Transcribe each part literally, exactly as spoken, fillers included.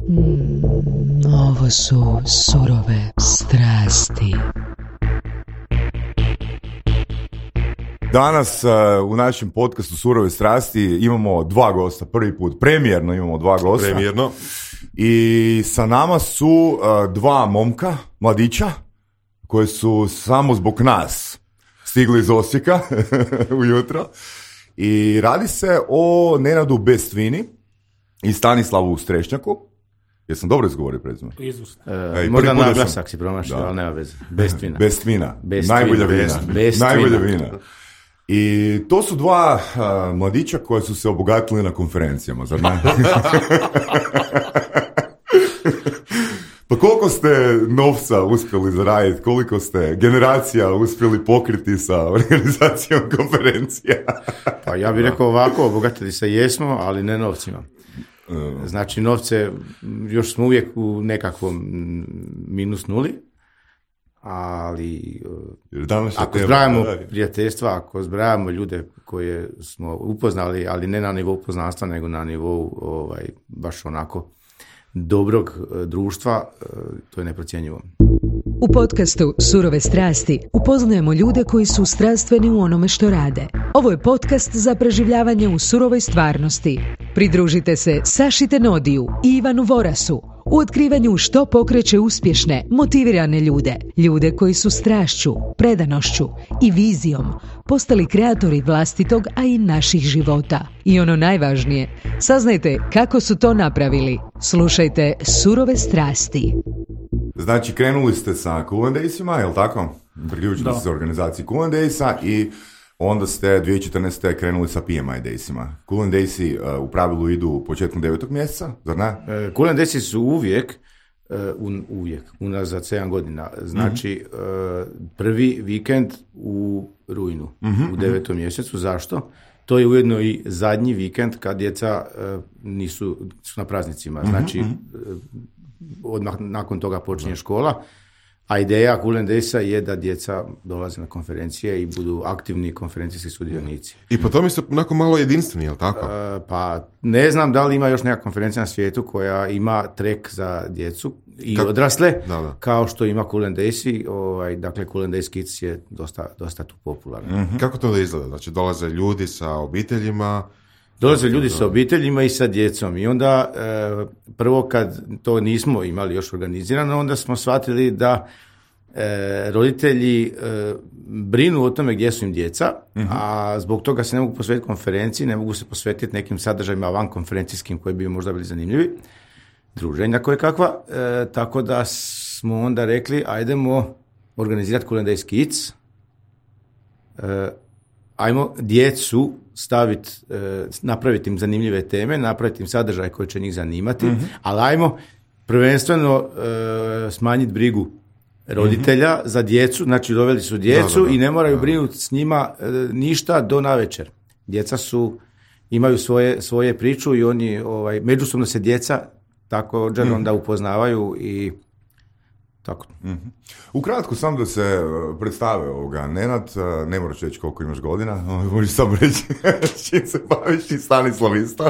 Mm, ovo su surove strasti. Danas uh, u našem podcastu Surove strasti imamo dva gosta, prvi put, premijerno imamo dva gosta. Premijerno. I sa nama su uh, dva momka, mladića, koji su samo zbog nas stigli iz Osijeka ujutro. I radi se o Nenadu Bestvini i Stanislavu Strešnjaku. Jesam dobro izgovorio prezime? Izvrsno. Uh, možda naglasak si promašao, ali nema veze. Bestvina. Bestvina. Bestvina. Najbolja vina. Bestvina. Najbolja vina. I to su dva uh, mladića koji su se obogatili na konferencijama, zar ne? Pa koliko ste novca uspjeli zaraditi, koliko ste generacija uspjeli pokriti sa organizacijom konferencija? Pa ja bih rekao ovako, obogatili se jesmo, ali ne novcima. Znači novce, još smo uvijek u nekakvom minus nuli, ali ako zbrajamo prijateljstva, ako zbrajamo ljude koje smo upoznali, ali ne na nivou poznanstva, nego na nivou ovaj, baš onako dobrog društva, to je neprocjenjivo. U podcastu Surove strasti upoznajemo ljude koji su strastveni u onome što rade. Ovo je podcast za preživljavanje u surovoj stvarnosti. Pridružite se Saši Tenodiju i Ivanu Vorasu u otkrivanju što pokreće uspješne, motivirane ljude. Ljude koji su strašću, predanošću i vizijom postali kreatori vlastitog, a i naših života. I ono najvažnije, saznajte kako su to napravili. Slušajte Surove strasti. Znači, krenuli ste sa Cool and Daysima, je li tako? Priključili ste se organizaciji Cool and Daysa i onda ste dvije tisuće četrnaeste. krenuli sa P M I Daysima. Cool and Daysi uh, u pravilu idu početkom devetog mjeseca, zar ne? Uh, cool and Daysi su uvijek, uh, un, uvijek, unazad sedam godina. Znači, mm-hmm. uh, prvi vikend u rujnu, mm-hmm. u devetom mjesecu. Zašto? To je ujedno i zadnji vikend kad djeca uh, nisu su na praznicima. Znači, mm-hmm. odmah nakon toga počinje škola, a ideja Cool and Daysa je da djeca dolaze na konferencije i budu aktivni konferencijski sudionici. I po tome su onako malo jedinstveni, je li tako? Uh, pa ne znam da li ima još neka konferencija na svijetu koja ima trek za djecu i Kak... odrasle, da, da. Kao što ima Cool and Daysi, ovaj, dakle Cool and Days Kids je dosta, dosta tu popularan. Mm-hmm. Kako to da izgleda? Znači dolaze ljudi sa obiteljima. Dolaze ljudi sa obiteljima i sa djecom i onda e, prvo kad to nismo imali još organizirano, onda smo shvatili da e, roditelji e, brinu o tome gdje su im djeca, uh-huh. a zbog toga se ne mogu posvetiti konferenciji, ne mogu se posvetiti nekim sadržajima van konferencijskim koji bi možda bili zanimljivi, druženja koje kakva, e, tako da smo onda rekli ajdemo organizirati Cool and Days Kids, e, ajmo djecu staviti, e, napraviti im zanimljive teme, napraviti im sadržaj koji će njih zanimati, mm-hmm. ali ajmo prvenstveno e, smanjiti brigu roditelja mm-hmm. za djecu, znači doveli su djecu da, da, da. i ne moraju da. brinuti s njima e, ništa do navečer. Djeca su, imaju svoje, svoje priču i oni, ovaj, međusobno se djeca također mm-hmm. onda upoznavaju i tako. Mm-hmm. Ukratko sam da se predstave ovoga. Nenad, ne moraš reći koliko imaš godina, možeš samo reći s čim se baviš i Stanislav isto.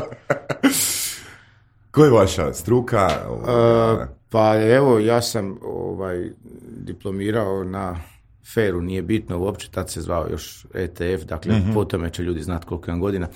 Koja je vaša struka? Uh, pa evo, ja sam ovaj, diplomirao na Feru, nije bitno uopće, tad se zvao još E T F, dakle mm-hmm. po tome će ljudi znati koliko imam godina.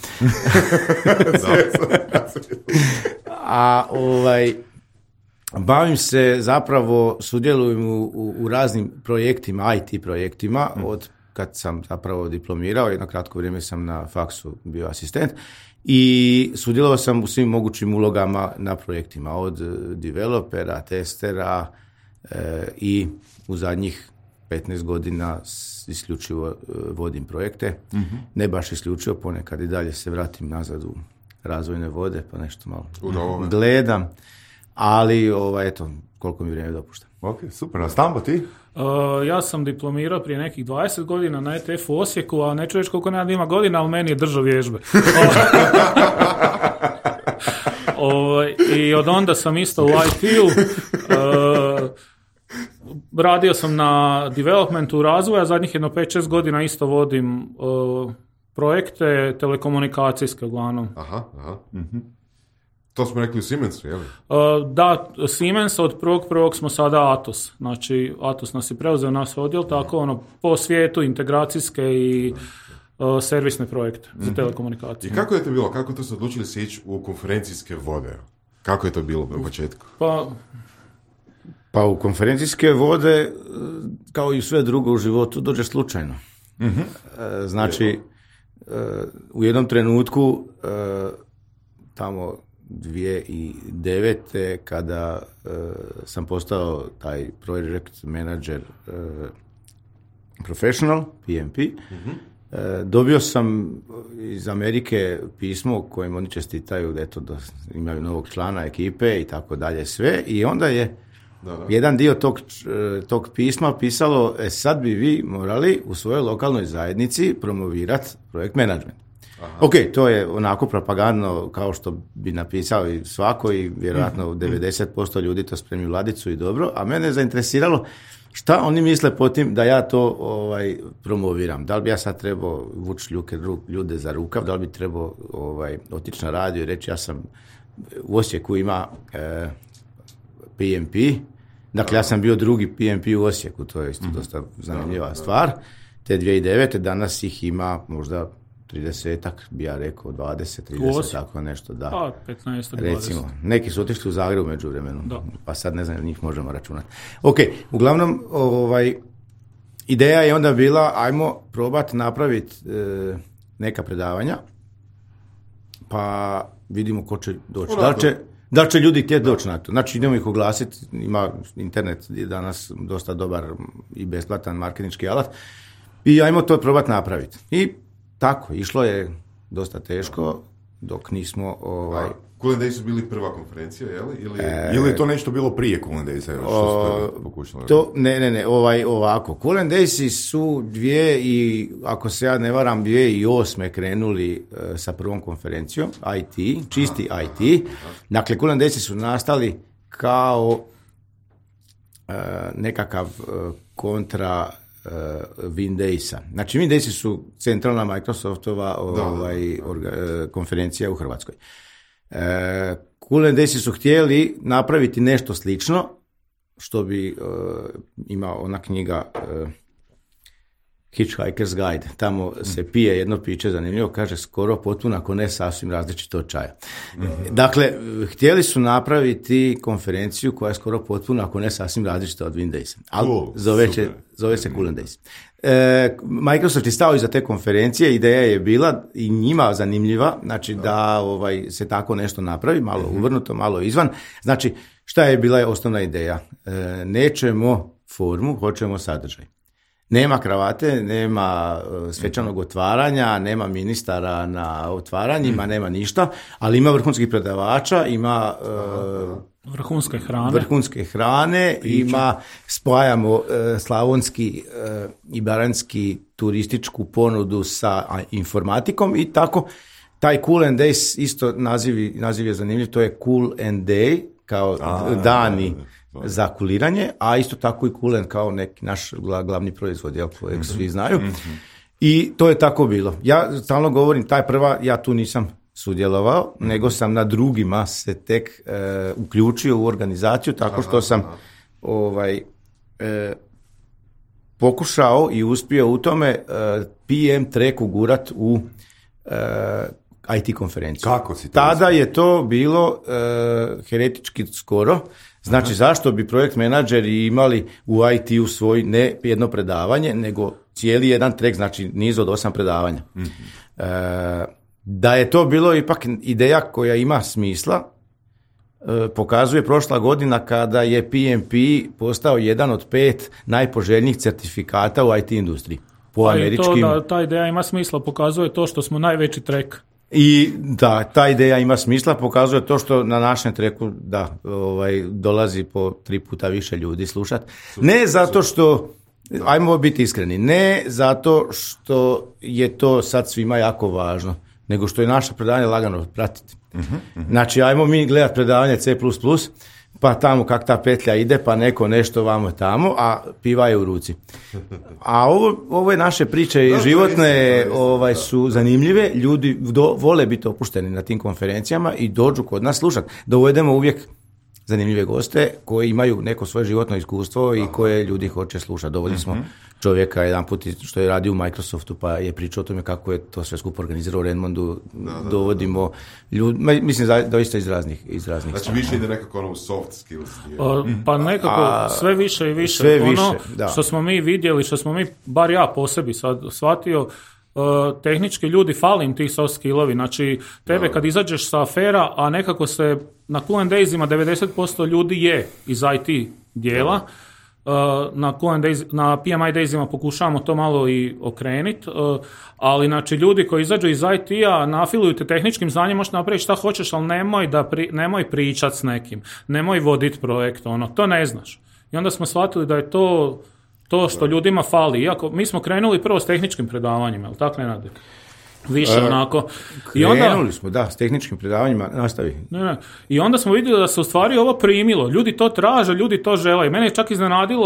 A ovaj... Bavim se, zapravo sudjelujem u, u, u raznim projektima, I T projektima, mm. od kad sam zapravo diplomirao, jedno kratko vrijeme sam na faksu bio asistent i sudjelovao sam u svim mogućim ulogama na projektima, od developera, testera e, i u zadnjih petnaest godina isključivo e, vodim projekte, mm-hmm. ne baš isključivo, ponekad i dalje se vratim nazad u razvojne vode, pa nešto malo u gledam. Ali, ovaj, eto, koliko mi vrijeme dopušta. Ok, super. A Stambo, ti? Uh, ja sam diplomirao prije nekih dvadeset godina na E T F u Osijeku, a neću reći koliko nema ima godina, ali meni je držao vježbe. o, I od onda sam isto u I T-u. Uh, radio sam na developmentu razvoja, zadnjih jedno pet šest godina isto vodim uh, projekte telekomunikacijske uglavnom. Aha, aha. Mhm. To smo rekli u Siemensu, je li? Uh, da, Siemens od prvog prvog smo sada Atos. Znači, Atos nas je preuzeo naš odjel, tako ono, po svijetu integracijske i uh, servisne projekte za telekomunikacije. I kako je to bilo? Kako to se odlučili se ići u konferencijske vode? Kako je to bilo na početku? Pa, Pa u konferencijske vode, kao i sve drugo u životu, dođe slučajno. Mhm. E, Znači, e, u jednom trenutku, e, tamo dvije tisuće devete kada e, sam postao taj project manager e, professional, P M P, e, dobio sam iz Amerike pismo u kojem oni čestitaju eto, da imaju novog člana ekipe i tako dalje sve. I onda je Da, da. jedan dio tog, e, tog pisma pisalo, e, sad bi vi morali u svojoj lokalnoj zajednici promovirati projekt management. Ok, to je onako propagandno kao što bi napisao i svako i vjerojatno devedeset posto ljudi to spremi u ladicu i dobro, a mene je zainteresiralo šta oni misle po tim da ja to ovaj, promoviram. Da li bi ja sad trebao vući ljude za rukav, da li bi trebao ovaj, otići na radio i reći ja sam u Osijeku ima e, P M P, dakle ja sam bio drugi P M P u Osijeku, to je isto dosta zanimljiva stvar, te dvije tisuće devete danas ih ima možda tridesetak, bi ja rekao, dvadeset, trideset, tako nešto, da. pa, petnaest, dvadeset. Recimo, neki su otišli u Zagrebu među vremenu, Da. pa sad ne znam da njih možemo računati. Ok, uglavnom, ovaj, ideja je onda bila, ajmo probati napraviti e, neka predavanja, pa vidimo ko će doći. Da li će, da li će ljudi htjeti doći na to? Znači, idemo ih oglasiti, ima internet je danas dosta dobar i besplatan marketinški alat, i ajmo to probati napraviti. I tako, išlo je dosta teško, dok nismo... Ovaj, Cool and Days su bili prva konferencija, je li? Ili... E, Ili je to nešto bilo prije Cool and Daysa? Što ste pokušali? To, ne, ne, ne, ovaj, ovako. Cool and Days su dvije i, ako se ja ne varam, dvije tisuće osme krenuli uh, sa prvom konferencijom, I T, čisti I T. Dakle, Cool and Days su nastali kao uh, nekakav uh, kontra uh, Windaysa. Znači, Windaysi su centralna Microsoftova ovaj, orga, uh, konferencija u Hrvatskoj. Uh, Cool and Days su htjeli napraviti nešto slično, što bi uh, ima ona knjiga uh, Hitchhiker's Guide. Tamo se pije jedno piće, zanimljivo, kaže skoro potpuno, ako ne sasvim različito od čaja. Mm-hmm. Dakle, htjeli su napraviti konferenciju koja je skoro potpuno, ako ne sasvim različita od Windaysa. Ali Cool, zove, će, zove se Cool and Days. E, Microsoft je stao iza te konferencije, ideja je bila i njima zanimljiva, znači da ovaj, se tako nešto napravi, malo mm-hmm. uvrnuto, malo izvan. Znači, šta je bila osnovna ideja? E, nećemo formu, hoćemo sadržaj. Nema kravate, nema uh, svečanog otvaranja, nema ministara na otvaranjima, nema ništa, ali ima vrhunskih predavača, ima uh, Vrhunske hrane. vrhunske hrane, ima, spajamo uh, slavonski uh, i baranjski turističku ponudu sa a, informatikom i tako. Taj Cool and Days, isto naziv, naziv je zanimljiv, to je Cool and Day, kao A, dani da, da. za kuliranje, a isto tako i Cool and kao neki naš glavni proizvod, jel, kojeg mm-hmm. svi znaju. Mm-hmm. I to je tako bilo. Ja stalno govorim, taj prva, ja tu nisam sudjelovao, mm-hmm. nego sam na drugima se tek e, uključio u organizaciju, tako što sam ovaj, e, pokušao i uspio u tome e, P M track ugurat u e, I T konferenciju. Kako si to Tada je to bilo e, heretički skoro. Znači, aha. Zašto bi projekt menadžeri imali u I T-u svoj ne jedno predavanje, nego cijeli jedan track, znači niz od osam predavanja. Mm-hmm. E, da je to bilo ipak ideja koja ima smisla, e, pokazuje prošla godina kada je P M P postao jedan od pet najpoželjnijih certifikata u I T industriji. Po pa američkim... i to da ta ideja ima smisla, pokazuje to što smo najveći track. I da, ta ideja ima smisla, pokazuje to što na našem treku da, ovaj, dolazi po tri puta više ljudi slušati. Ne zato što, ajmo biti iskreni, ne zato što je to sad svima jako važno, nego što je naše predavanje lagano pratiti. Uh-huh, uh-huh. Znači, ajmo mi gledati predavanje C plus plus, pa tamo kak ta petlja ide, pa neko nešto vamo tamo, a piva je u ruci. A ovo, ovo je naše priče i životne ovaj, su zanimljive, ljudi do, vole biti opušteni na tim konferencijama i dođu kod nas slušati. Dovedemo uvijek zanimljive goste koji imaju neko svoje životno iskustvo i koje ljudi hoće slušati. Dovodili smo čovjeka jedan put što je radio u Microsoftu pa je pričao o tome kako je to sve skupo organizirao u Redmondu. Da, da, dovodimo ljudi, mislim da doista iz raznih, iz raznih znači strana. više ide nekako ono soft skills. O, pa nekako A, sve više i više. sve ono više, da. Što smo mi vidjeli, što smo mi, bar ja po sebi sad shvatio, Uh, tehnički ljudi fali im tih soft skillovi, znači tebe kad izađeš sa afera, a nekako se na Cool and Daysima devedeset posto ljudi je iz I T dijela, uh, na, Cool and Days, na P M I Daysima pokušavamo to malo i okreniti, uh, ali znači ljudi koji izađu iz I T-a nafiluju te tehničkim znanjem, možeš napraviti šta hoćeš, ali nemoj, da pri, nemoj pričat s nekim, nemoj voditi projekt, ono, to ne znaš. I onda smo shvatili da je to to što ljudima fali, iako mi smo krenuli prvo s tehničkim predavanjima, jel tako, Nenade? Više e, onako. I onda, krenuli smo, da, s tehničkim predavanjima, nastavi. Ne, ne. I onda smo vidjeli da se u stvari ovo primilo, ljudi to traže, ljudi to žele. I mene je čak iznenadilo,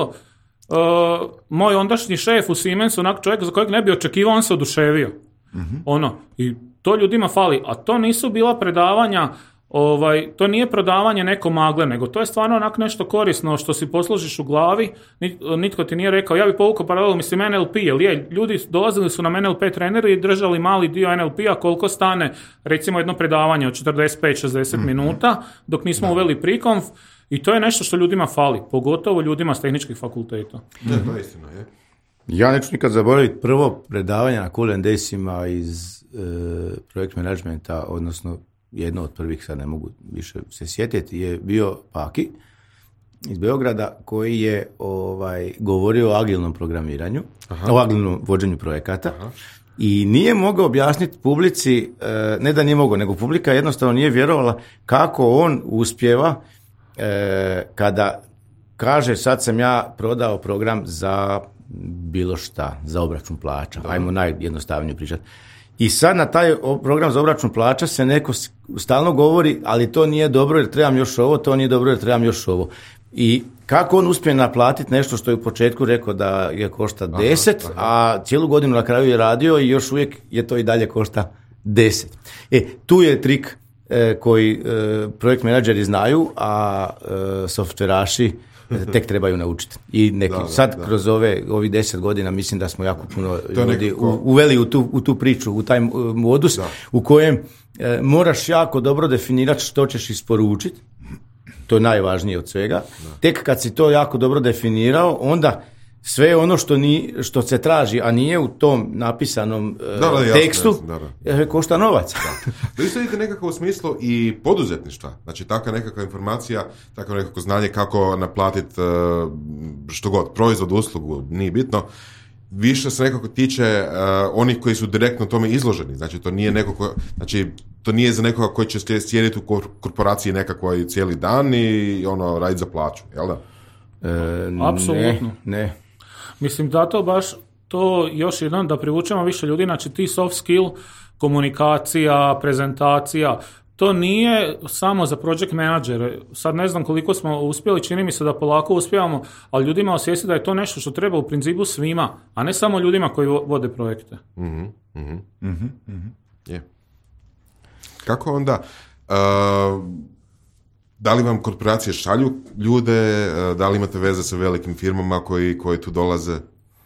uh, moj ondašnji šef u Siemensu, onak čovjek za kojeg ne bi očekivao, on se oduševio. Mm-hmm. Ono, i to ljudima fali, a to nisu bila predavanja. Ovaj, to nije prodavanje neko magle, nego to je stvarno onak nešto korisno što si posložiš u glavi, nitko ti nije rekao, ja bi povukao paralelu, mislim N L P, jer je, ljudi dolazili su nam N L P treneri i držali mali dio N L P-a, koliko stane recimo jedno predavanje od četrdeset pet do šezdeset mm-hmm. minuta, dok nismo da. uveli prekonf, i to je nešto što ljudima fali, pogotovo ljudima s tehničkih fakulteta. Da, to je istina, je. Ja neću nikad zaboraviti prvo predavanje na Cool and Daysima iz e, projekt managementa, odnosno jedno od prvih, sad ne mogu više se sjetiti, je bio Paki iz Beograda koji je ovaj, govorio o agilnom programiranju, Aha. o agilnom vođenju projekata. Aha. I nije mogao objasniti publici, ne da nije mogao, nego publika jednostavno nije vjerovala kako on uspijeva kada kaže sad sam ja prodao program za bilo šta, za obračun plaća. Da. Ajmo najjednostavnije pričati. I sad na taj program za obračun plaća se neko stalno govori, ali to nije dobro jer trebam još ovo, to nije dobro jer trebam još ovo. I kako on uspije naplatiti nešto što je u početku rekao da je košta deset, aha, aha. a cijelu godinu na kraju je radio i još uvijek je to i dalje košta deset. E, tu je trik e, koji e, projekt menadžeri znaju, a e, softveraši tek trebaju naučiti. I neki, da, da, sad da. kroz ove ovih deset godina mislim da smo jako puno ljudi nekako uveli u tu, u tu priču, u taj modus da. u kojem e, moraš jako dobro definirati što ćeš isporučiti. To je najvažnije od svega. Da. Tek kad si to jako dobro definirao, onda sve ono što, ni, što se traži, a nije u tom napisanom e, da, da, tekstu, jasno, jasno, da, da. košta novac. Da. Da vi vidite nekako u smislu i poduzetništva. Znači, takva nekakva informacija, takvo nekako znanje kako naplatiti uh, što god, proizvod, uslugu, nije bitno. Više se nekako tiče uh, onih koji su direktno tome izloženi. Znači, to nije neko ko, znači, to nije za nekoga koji će sjediti u korporaciji nekakvoj cijeli dan i ono, raditi za plaću, jel da? E, Apsolutno. Ne, ne. Mislim, zato baš to još jednom da privučemo više ljudi, znači ti soft skill, komunikacija, prezentacija, to nije samo za project menadžere. Sad ne znam koliko smo uspjeli, čini mi se da polako uspijevamo, ali ljudima osvijesti da je to nešto što treba u principu svima, a ne samo ljudima koji vode projekte. Mm-hmm, mm-hmm. Mm-hmm. Yeah. Kako onda... Uh... Da li vam korporacije šalju ljude, da li imate veze sa velikim firmama koji, koji tu dolaze?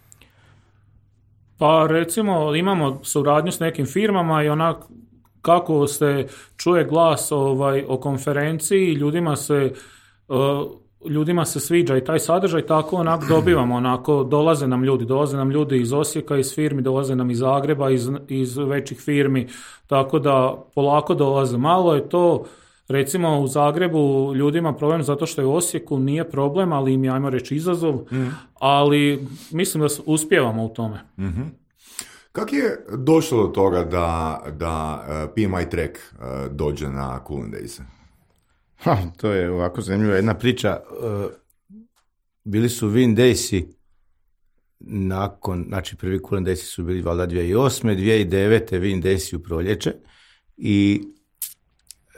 Pa recimo imamo suradnju s nekim firmama i onak kako se čuje glas ovaj, o konferenciji, ljudima se, uh, ljudima se sviđa i taj sadržaj, tako onak dobivamo, onako dolaze nam ljudi, dolaze nam ljudi iz Osijeka, iz firmi, dolaze nam iz Zagreba, iz, iz većih firmi, tako da polako dolaze. Malo je to... Recimo u Zagrebu ljudima problem zato što je u Osijeku nije problem, ali im je, ajmo reći, izazov, mm. ali mislim da uspijevamo u tome. Mm-hmm. Kako je došlo do toga da, da uh, P M I Track uh, dođe na Cool and Days? Ha, to je ovako zanimljiva jedna priča. Uh, bili su Win Daysi nakon, znači prvi Cool and Daysi su bili valjda dvije tisuće osme, dvije tisuće devete Win Daysi u proljeće i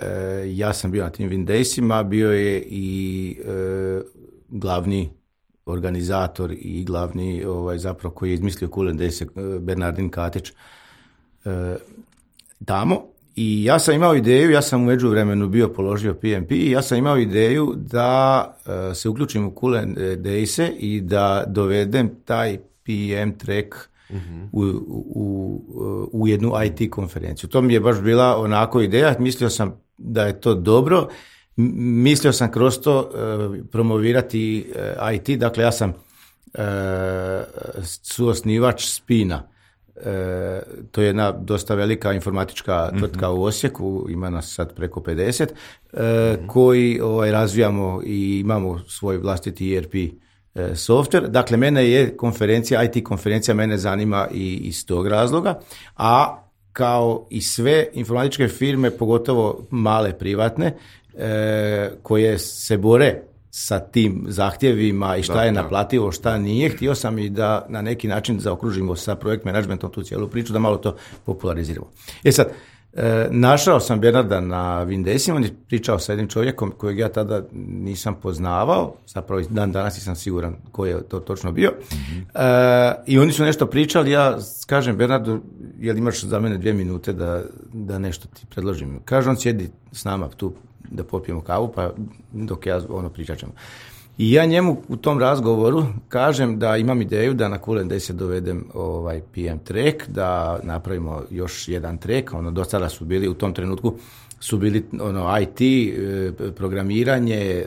e, ja sam bio na tim Windaysima, bio je i e, glavni organizator i glavni ovaj, zapravo koji je izmislio Cool and Days, Bernardin Katić e, tamo. I ja sam imao ideju, ja sam u međuvremenu bio položio P M P i ja sam imao ideju da e, se uključim u Cool and Days i da dovedem taj P M track uh-huh. u, u, u jednu I T konferenciju. To mi je baš bila onako ideja, mislio sam da je to dobro, mislio sam kroz to uh, promovirati uh, I T, dakle ja sam uh, suosnivač Spina. E, to je jedna dosta velika informatička tvrtka mm-hmm. u Osijeku, ima nas sad preko pedeset, e, mm-hmm. koji ovaj, razvijamo i imamo svoj vlastiti E R P e, software. Dakle, mene je konferencija, I T konferencija mene zanima i iz tog razloga, a kao i sve informatičke firme, pogotovo male privatne, e, koje se bore sa tim zahtjevima i šta da, je naplativo, šta nije. Htio sam i da na neki način zaokružimo sa projekt managementom tu cijelu priču, da malo to populariziramo. E sad, e, našao sam Bernarda na Windaysima, on je pričao sa jednim čovjekom kojeg ja tada nisam poznavao, zapravo dan danas nisam siguran ko je to točno bio. Mm-hmm. E, I oni su nešto pričali, ja kažem Bernardu, jel imaš za mene dvije minute da, da nešto ti predložim? Kaže, on sjedi s nama tu da popijemo kavu, pa dok ja ono pričat ćemo. I ja njemu u tom razgovoru kažem da imam ideju da na Cool and Days dovedem ovaj P M track, da napravimo još jedan track, ono do sada su bili u tom trenutku su bili ono I T, programiranje,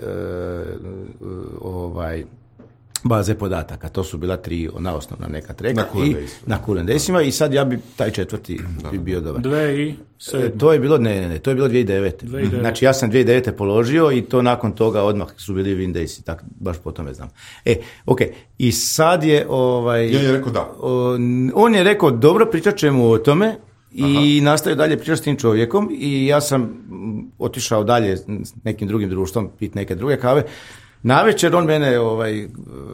ovaj baze podataka, to su bila tri ona osnovna neka treka na Cool i na Cool and Daysima i sad ja bi taj četvrti da. bi bio dobar. dve i sedam To je bilo, ne, ne, ne, to je bilo dvije hiljade devete Znači ja sam dvije hiljade devete položio i to nakon toga odmah su bili Windaysi, tak baš po tome znam. E, ok, i sad je ovaj... Ja je rekao da. On, on je rekao, dobro, pričat ćemo o tome i Aha. nastavio dalje pričati s tim čovjekom i ja sam otišao dalje s nekim drugim društvom, pit neke druge kave. Navečer on mene ovaj,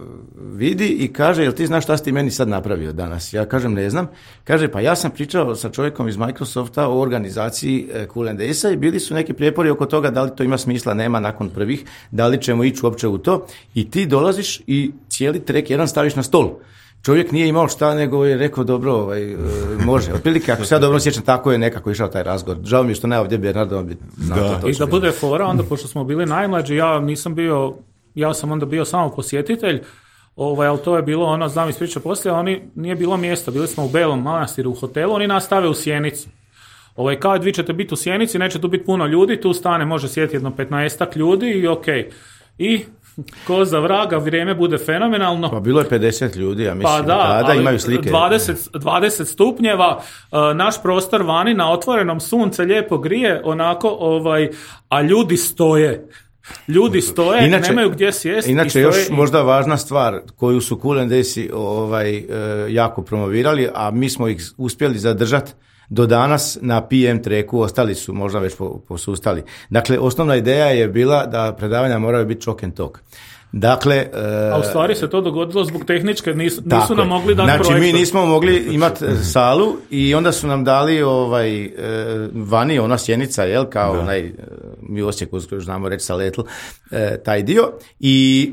vidi i kaže, jel ti znaš šta si ti meni sad napravio danas? Ja kažem, ne znam. Kaže, pa ja sam pričao sa čovjekom iz Microsofta o organizaciji Cool and Daysa i bili su neki prijepori oko toga da li to ima smisla, nema nakon prvih, da li ćemo ići uopće u to. I ti dolaziš i cijeli trek jedan staviš na stol. Čovjek nije imao šta, nego je rekao, dobro, ovaj, može. Otprilike, ako se ja dobro sjećam, tako je nekako išao taj razgovor. Žao mi je što ne ovdje Bernardo, on bi znao to točno. I da bude fora, onda pošto smo bili najmlađi, ja nisam bio, ja sam onda bio samo posjetitelj, ovaj, ali to je bilo, ono, znam ispriča poslije, oni nije bilo mjesta, bili smo u Belom Manastiru u hotelu, oni nas stave u Sjenici. Ovaj, kao vi ćete biti u Sjenici, neće tu biti puno ljudi, tu stane, može sjediti jedno petnaestak ljudi i okej. Okay. I ko za vraga, vrijeme bude fenomenalno. Pa bilo je pedeset ljudi, ja mislim. Pa da, tada imaju slike. dvadeset, dvadeset stupnjeva, uh, naš prostor vani na otvorenom, sunce lijepo grije, onako, ovaj, a ljudi stoje. Ljudi stoje, inače, nemaju gdje sjesti. Inače, još i... možda važna stvar koju su Cool and Daysi ovaj, uh, jako promovirali, a mi smo ih uspjeli zadržati do danas na P M treku, ostali su možda već posustali. Dakle, osnovna ideja je bila da predavanja moraju biti chalk and talk. Dakle, e, a u stvari se to dogodilo zbog tehničke, nisu, nisu nam mogli dati znači, projektor. Mi nismo mogli imati salu i onda su nam dali ovaj, e, vani, ona sjenica, jel, kao da. onaj, mi u Osijeku znamo reći saletl, e, taj dio i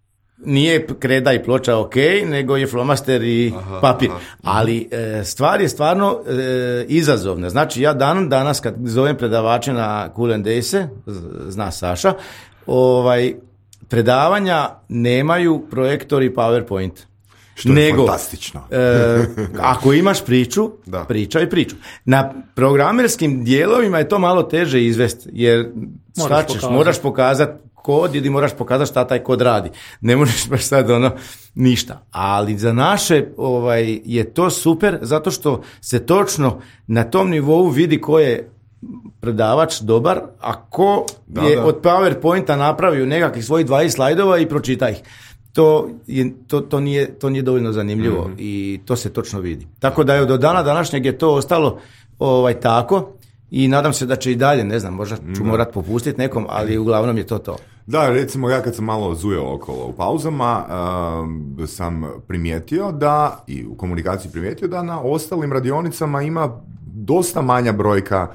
nije kreda i ploča ok, nego je flomaster i aha, papir. Aha. Ali e, stvar je stvarno e, izazovna. Znači ja dan danas kad zovem predavače na Cool and Days, zna Saša, ovaj, predavanja nemaju projektor i PowerPoint. Što je nego, fantastično. E, ako imaš priču, da. pričaj priču. Na programerskim dijelovima je to malo teže izvesti, jer šta ćeš, moraš pokazati kod ili moraš pokazati šta taj kod radi. Ne možeš baš sad ono ništa. Ali za naše ovaj, je to super zato što se točno na tom nivou vidi ko je predavač dobar, a ko da, je da. od PowerPointa napravio nekakvih svojih dvadeset slajdova i pročita ih. To, je, to, to, nije, to nije dovoljno zanimljivo mm-hmm. i to se točno vidi. Tako da je do dana današnjeg je to ostalo ovaj, tako i nadam se da će i dalje, ne znam, možda ću morat popustiti nekom, ali uglavnom je to to. Da, recimo ja kad sam malo zujeo okolo u pauzama, um, sam primijetio da, i u komunikaciji primijetio da na ostalim radionicama ima dosta manja brojka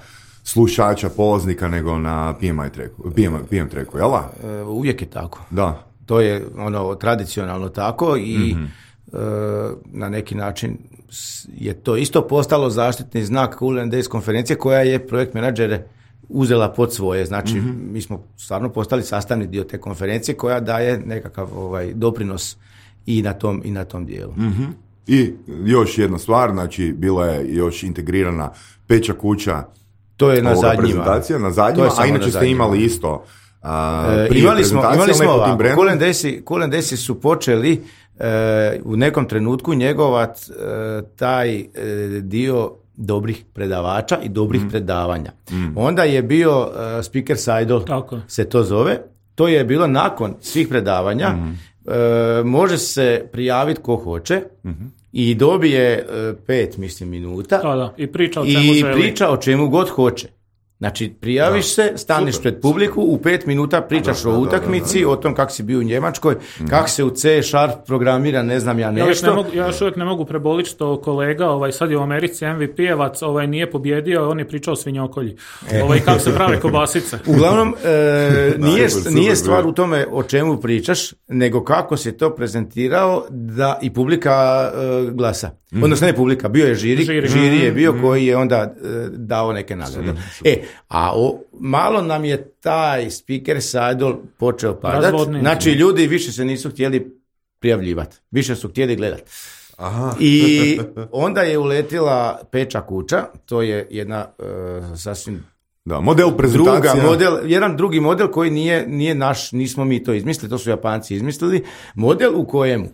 slušača, polaznika nego na P M I tracku, P M I, P M tracku, jel da? E, uvijek je tako. Da. To je ono tradicionalno tako i mm-hmm. e, na neki način je to isto postalo zaštitni znak Cool and Days konferencije koja je projekt menadžere uzela pod svoje. Znači, mm-hmm. mi smo stvarno postali sastavni dio te konferencije koja daje nekakav ovaj, doprinos i na tom, i na tom dijelu. Mm-hmm. I još jedna stvar, znači, bila je još integrirana Peča kuća. To je na zadnjima. Prezentacija, na zadnjima, a inače ste imali isto a, e, imali smo, imali smo ovako. Cool and Days, Cool and Days su počeli e, u nekom trenutku njegovat e, taj e, dio dobrih predavača i dobrih mm. predavanja. Mm. Onda je bio uh, Speaker Idol, se to zove. To je bilo nakon svih predavanja. Mm. Uh, može se prijaviti ko hoće mm-hmm. i dobije uh, pet, mislim, minuta. Da, da. I priča o čemu I želi. priča o čemu god hoće. Znači, prijaviš da. se, staneš Super. pred publiku, u pet minuta pričaš da, da, o utakmici, da, da, da. o tom kako si bio u Njemačkoj, mm. kako se u C Sharp programira, ne znam ja nešto. Ja, ne mogu, ja još uvijek ne mogu preboliti što kolega, ovaj, sad je u Americi M V P-evac, ovaj, nije pobjedio, on je pričao o svinjokolji. E. Ovaj, kako se prave kobasice. Uglavnom, e, nije, nije stvar u tome o čemu pričaš, nego kako si to prezentirao da i publika e, glasa. Mm. Odnosno ne publika, bio je žiri, žiri, žiri je bio mm. koji je onda e, dao neke nagrade. Mm. E, a o, malo nam je taj Speaker Idol počeo padati. Znači, ljudi više se nisu htjeli prijavljivati. Više su htjeli gledati. Aha. I onda je uletila Peča kuća. To je jedna uh, sasvim da, model prezentacija. Druga model, jedan drugi model koji nije, nije naš, nismo mi to izmislili, to su Japanci izmislili. Model u kojemu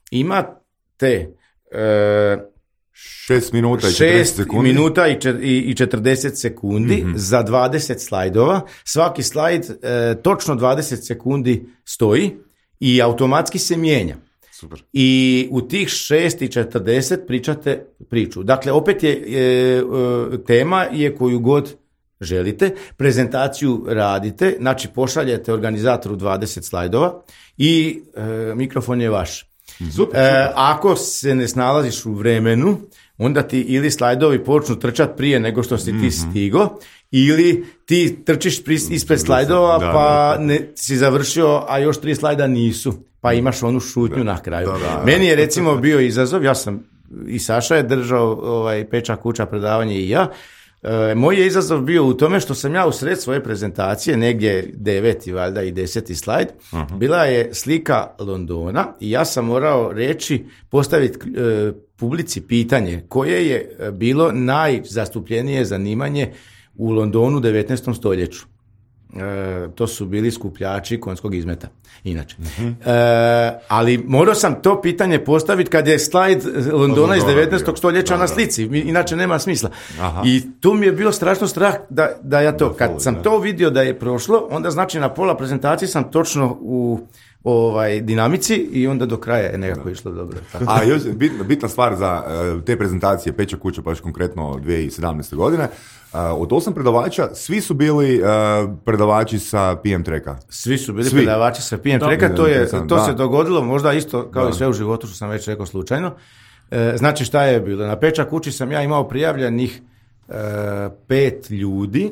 imate uh, šest minuta i četrdeset sekundi. minuta i četrdeset sekundi mm-hmm. za dvadeset slajdova. Svaki slajd e, točno dvadeset sekundi stoji i automatski se mijenja. Super. I u tih šest i četrdeset pričate priču. Dakle, opet je e, e, tema je koju god želite. Prezentaciju radite, znači pošaljete organizatoru dvadeset slajdova i e, mikrofon je vaš. Super, super. E, ako se ne snalaziš u vremenu, onda ti ili slajdovi počnu trčati prije nego što si ti stigo, ili ti trčiš pri, ispred slajdova da, pa da. Ne, si završio, a još tri slajda nisu, pa imaš onu šutnju da. na kraju. Da, da, da. Meni je recimo bio izazov, ja sam i Saša je držao ovaj, Peča kuća predavanje i ja. E, moj je izazov bio u tome što sam ja u sred svoje prezentacije, negdje deveti valjda i deseti slajd, uh-huh. bila je slika Londona i ja sam morao reći, postaviti e, publici pitanje koje je bilo najzastupljenije zanimanje u Londonu u devetnaestom stoljeću. E, to su bili skupljači konjskog izmeta, inače. Uh-huh. E, ali morao sam to pitanje postaviti kad je slajd Londona iz devetnaestog stoljeća da, na slici, inače nema smisla. Aha. I tu mi je bilo strašno strah da, da ja to, kad sam to vidio da je prošlo, onda znači na pola prezentacije sam točno u ovaj dinamici i onda do kraja je nekako išlo dobro. Tako. A još bitna, bitna stvar za uh, te prezentacije Peča kuća, baš konkretno dvije tisuće sedamnaeste. godine, uh, od osam predavača, svi su bili uh, predavači sa P M tracka. Svi su bili svi. predavači sa P M tracka, to, je, to se dogodilo možda isto kao da. i sve u životu što sam već rekao slučajno. Uh, znači šta je bilo? Na Peča kući sam ja imao prijavljenih uh, pet ljudi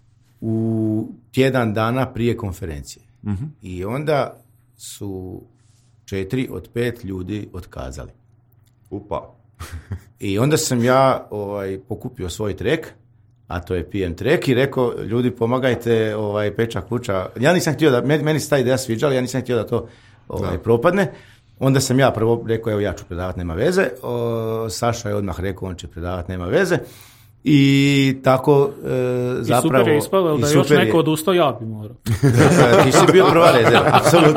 u tjedan dana prije konferencije. Uh-huh. I onda su četiri od pet ljudi otkazali. Upa. I onda sam ja ovaj, pokupio svoj trek, a to je P M trek, i rekao, ljudi pomagajte, ovaj, Peča kuća. Ja nisam htio da, meni, meni se ta ideja sviđala, ja nisam htio da to ovaj, propadne. Onda sam ja prvo rekao, evo ja ću predavati, nema veze. O, Saša je odmah rekao, on će predavati, nema veze. I tako e, zapravo... I super je ispalo da još neko odustao, ja bi morao. Ti si bio prva redela, apsolutno.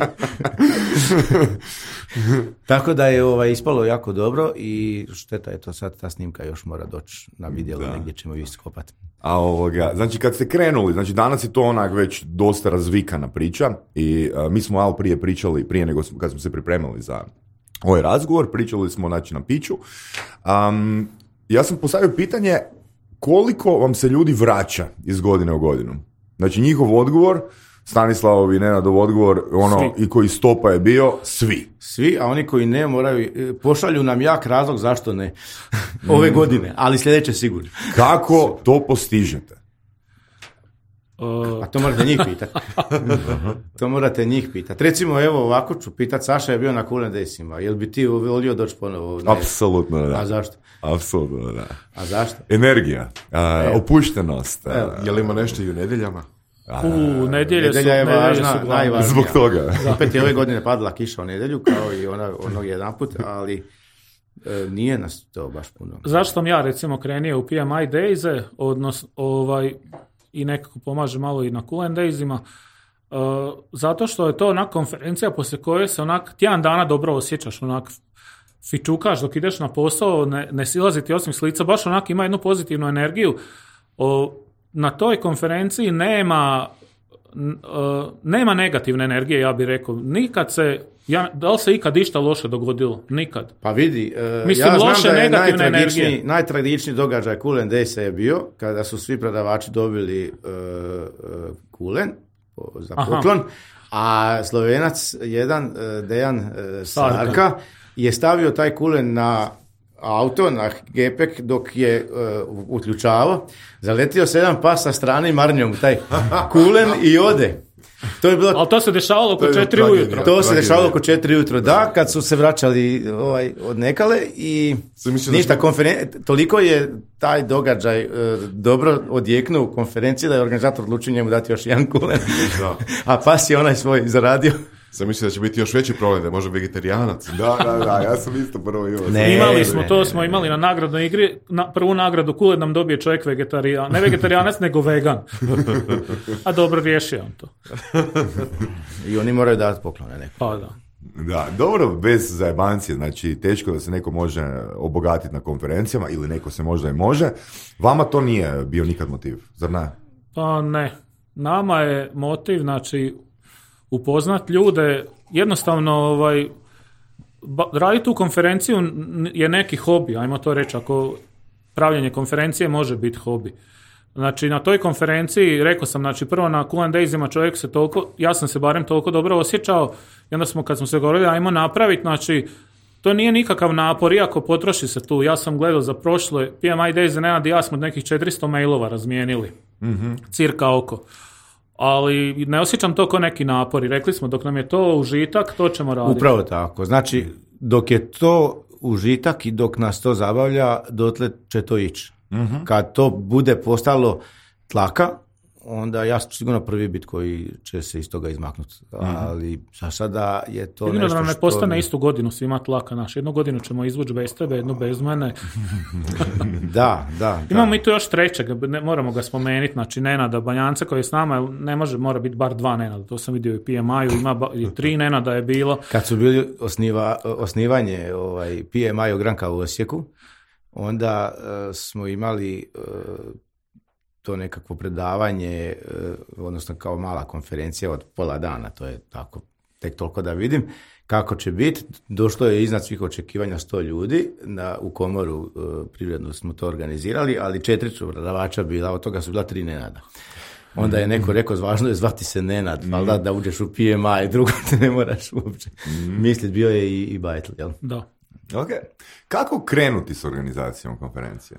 Tako da je ovaj, ispalo jako dobro i šteta je to sad, ta snimka još mora doći na vidjelo, negdje ćemo ju iskopati. A ovoga, znači kad ste krenuli, znači danas je to onak već dosta razvikana priča i uh, mi smo malo prije pričali, prije nego smo, kad smo se pripremili za ovaj razgovor, pričali smo znači na piću. Um, Ja sam postavio pitanje koliko vam se ljudi vraća iz godine u godinu. Znači njihov odgovor, Stanislavovi, Nenadov odgovor, ono svi. I koji stopa je bio, svi. Svi, a oni koji ne moraju, pošalju nam jak razlog zašto ne ove godine, ali sljedeće sigurno. Kako to postižete? A to morate njih pitati. To morate njih pitati. Recimo, evo ovako ću pitati, Saša je bio na Cool and Daysima, jel bi ti volio doći ponovo? Apsolutno da. A zašto? Apsolutno da. A zašto? Energija, a, opuštenost. A, Je li ima nešto i u nedjeljama? U nedjelje su, Nedjelja je nedjelje važna, su glavne. najvažnija. Zbog toga. Opet je ove godine padala kiša u nedjelju, kao i ona, onog jedan put, ali e, nije nas to baš puno. Zašto sam ja recimo krenio u P M I Days-e, odnosno ovaj, i nekako pomaže malo i na Cool and Daysima, uh, zato što je to onak konferencija poslije koje se onak tjedan dana dobro osjećaš, onak fičukaš dok ideš na posao, ne, ne silazi ti osim s lica, baš onak ima jednu pozitivnu energiju. O, na toj konferenciji nema uh, nema negativne energije, ja bih rekao. Nikad se, ja, da li se ikad išta loše dogodilo? Nikad. Pa vidi, uh, Mislim, ja znam loše da je negativne najtragičniji, energije. najtragičniji događaj Cool and Days je bio kada su svi predavači dobili uh, uh, kulen po- za Aha. poklon, a Slovenac jedan, uh, Dejan uh, Sarka. Sarka, je stavio taj kulen na auto, na gepek, dok je uh, uključavao, zaletio se jedan pas sa strane i marnjom u taj kulen i ode. To je bilo Ali to se dešavalo oko To je četiri tragedija. ujutro. to se Tragedija. dešavalo oko četiri ujutro, da, kad su se vraćali ovaj, od Nekale i Sam mislio da ništa, smo- konferen- toliko je taj događaj e, dobro odjeknuo u konferenciji da je organizator odlučio njemu dati još jedan kulen, Da. a pas je onaj svoj zaradio. Sam mislio da će biti još veći problem, da je možda vegetarijanac. Da, da, da, ja sam isto prvo imao. Ne. Imali smo ne, to, ne, smo imali na nagradnoj igri, na, prvu nagradu Kule nam dobije čovjek vegetarijan, ne vegetarijanac nego vegan. A dobro, riješio on to. I oni moraju dati poklone neko. Pa da. Da, dobro, bez zajebancije, znači teško da se neko može obogatiti na konferencijama ili neko se možda i može. Vama to nije bio nikad motiv, zar ne? Pa ne. Nama je motiv, znači, upoznat ljude, jednostavno ovaj, ba- raditi tu konferenciju n- je neki hobi, ajmo to reći, ako pravljenje konferencije može biti hobi. Znači, na toj konferenciji, rekao sam, znači, prvo na Cool and Daysima čovjek se toliko, ja sam se barem toliko dobro osjećao, i onda smo, kad smo se govorili, ajmo napraviti, znači, to nije nikakav napor, iako potroši se tu. Ja sam gledao za prošle P M I Days, Nenad i ja smo nekih četiristo mailova razmijenili. Cirka oko. Ali ne osjećam to kao neki napor i rekli smo, dok nam je to užitak, to ćemo raditi. Upravo tako. Znači, dok je to užitak i dok nas to zabavlja, dotle će to ići. Kad to bude postalo tlaka, onda ja ću sigurno prvi bit koji će se iz toga izmaknuti. Ali za sada je to Jedino nešto da nam ne što... postane istu godinu svima tlaka naš. Jednu godinu ćemo izvući bez tebe, jednu bez mene. Da, da, da. Imamo i tu još trećeg, ne, moramo ga spomenuti, znači Nenada Banjanca koji je s nama, ne može, mora biti bar dva Nenada, to sam vidio i P M I-u, ima ba, i tri Nenada je bilo. Kad su bili osniva, osnivanje ovaj, P M I u Granka u Osijeku, onda uh, smo imali uh, to nekakvo predavanje, uh, odnosno kao mala konferencija od pola dana, to je tako, tek toliko da vidim kako će biti. Došlo je iznad svih očekivanja sto ljudi, na, u komoru uh, privrednu smo to organizirali, ali četiri su predavača bila, od toga su bila tri Nenada. Onda je neko rekao, važno je zvati se Nenad, mm. valjda da uđeš u P M I, drugo te ne moraš uopće mm. misliti, bio je i, i Bajtl, jel? Da. Ok. Kako krenuti s organizacijom konferencije?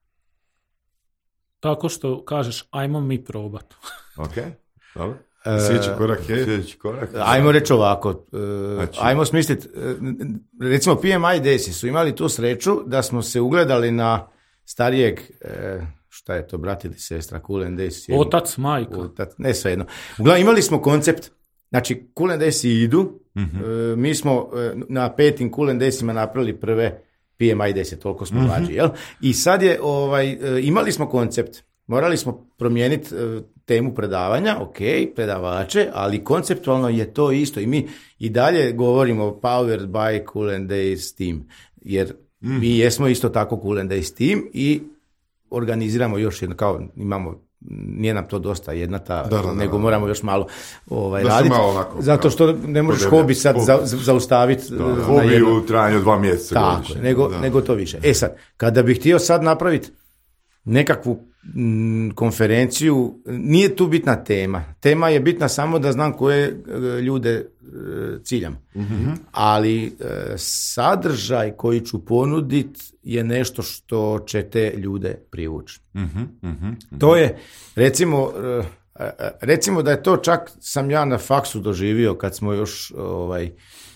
Tako što kažeš, ajmo mi probat. Ok, dobro. Sljedeći korak je... Sljedeći korak. Ajmo reći ovako, uh, Znači- ajmo smisliti, uh, recimo P M I Days su imali tu sreću da smo se ugledali na starijeg, uh, šta je to, brat ili sestra, Cool and Days. Otac, majka. Otac, ne svejedno. Uglavnom imali smo koncept, znači Cool and Days idu, Mhm. uh, mi smo uh, na petim Cool and Daysima napravili prve P M I deset, toliko smo mlađi, jel? I sad je, ovaj, uh, imali smo koncept, morali smo promijeniti uh, temu predavanja, ok, predavače, ali konceptualno je to isto i mi i dalje govorimo powered by Cool and Days team, jer mi jesmo isto tako Cool and Days team i organiziramo još jedno, kao imamo, nije nam to dosta jednata, Da, da, da, nego da. moramo još malo ovaj, Da se raditi, malo onako, zato što ne možeš podebljati. hobi sad za, za- zaustaviti. Da, uh, na hobi jedno- u trajanju od dva mjeseca. Tako, godišnje. nego, da. nego to više. E sad, kada bih htio sad napraviti nekakvu mm, konferenciju, nije tu bitna tema. Tema je bitna samo da znam koje e, ljude e, ciljam. Ali e, sadržaj koji ću ponuditi je nešto što će te ljude privući. To je, recimo, e, recimo da je to čak sam ja na faksu doživio kad smo još ovaj,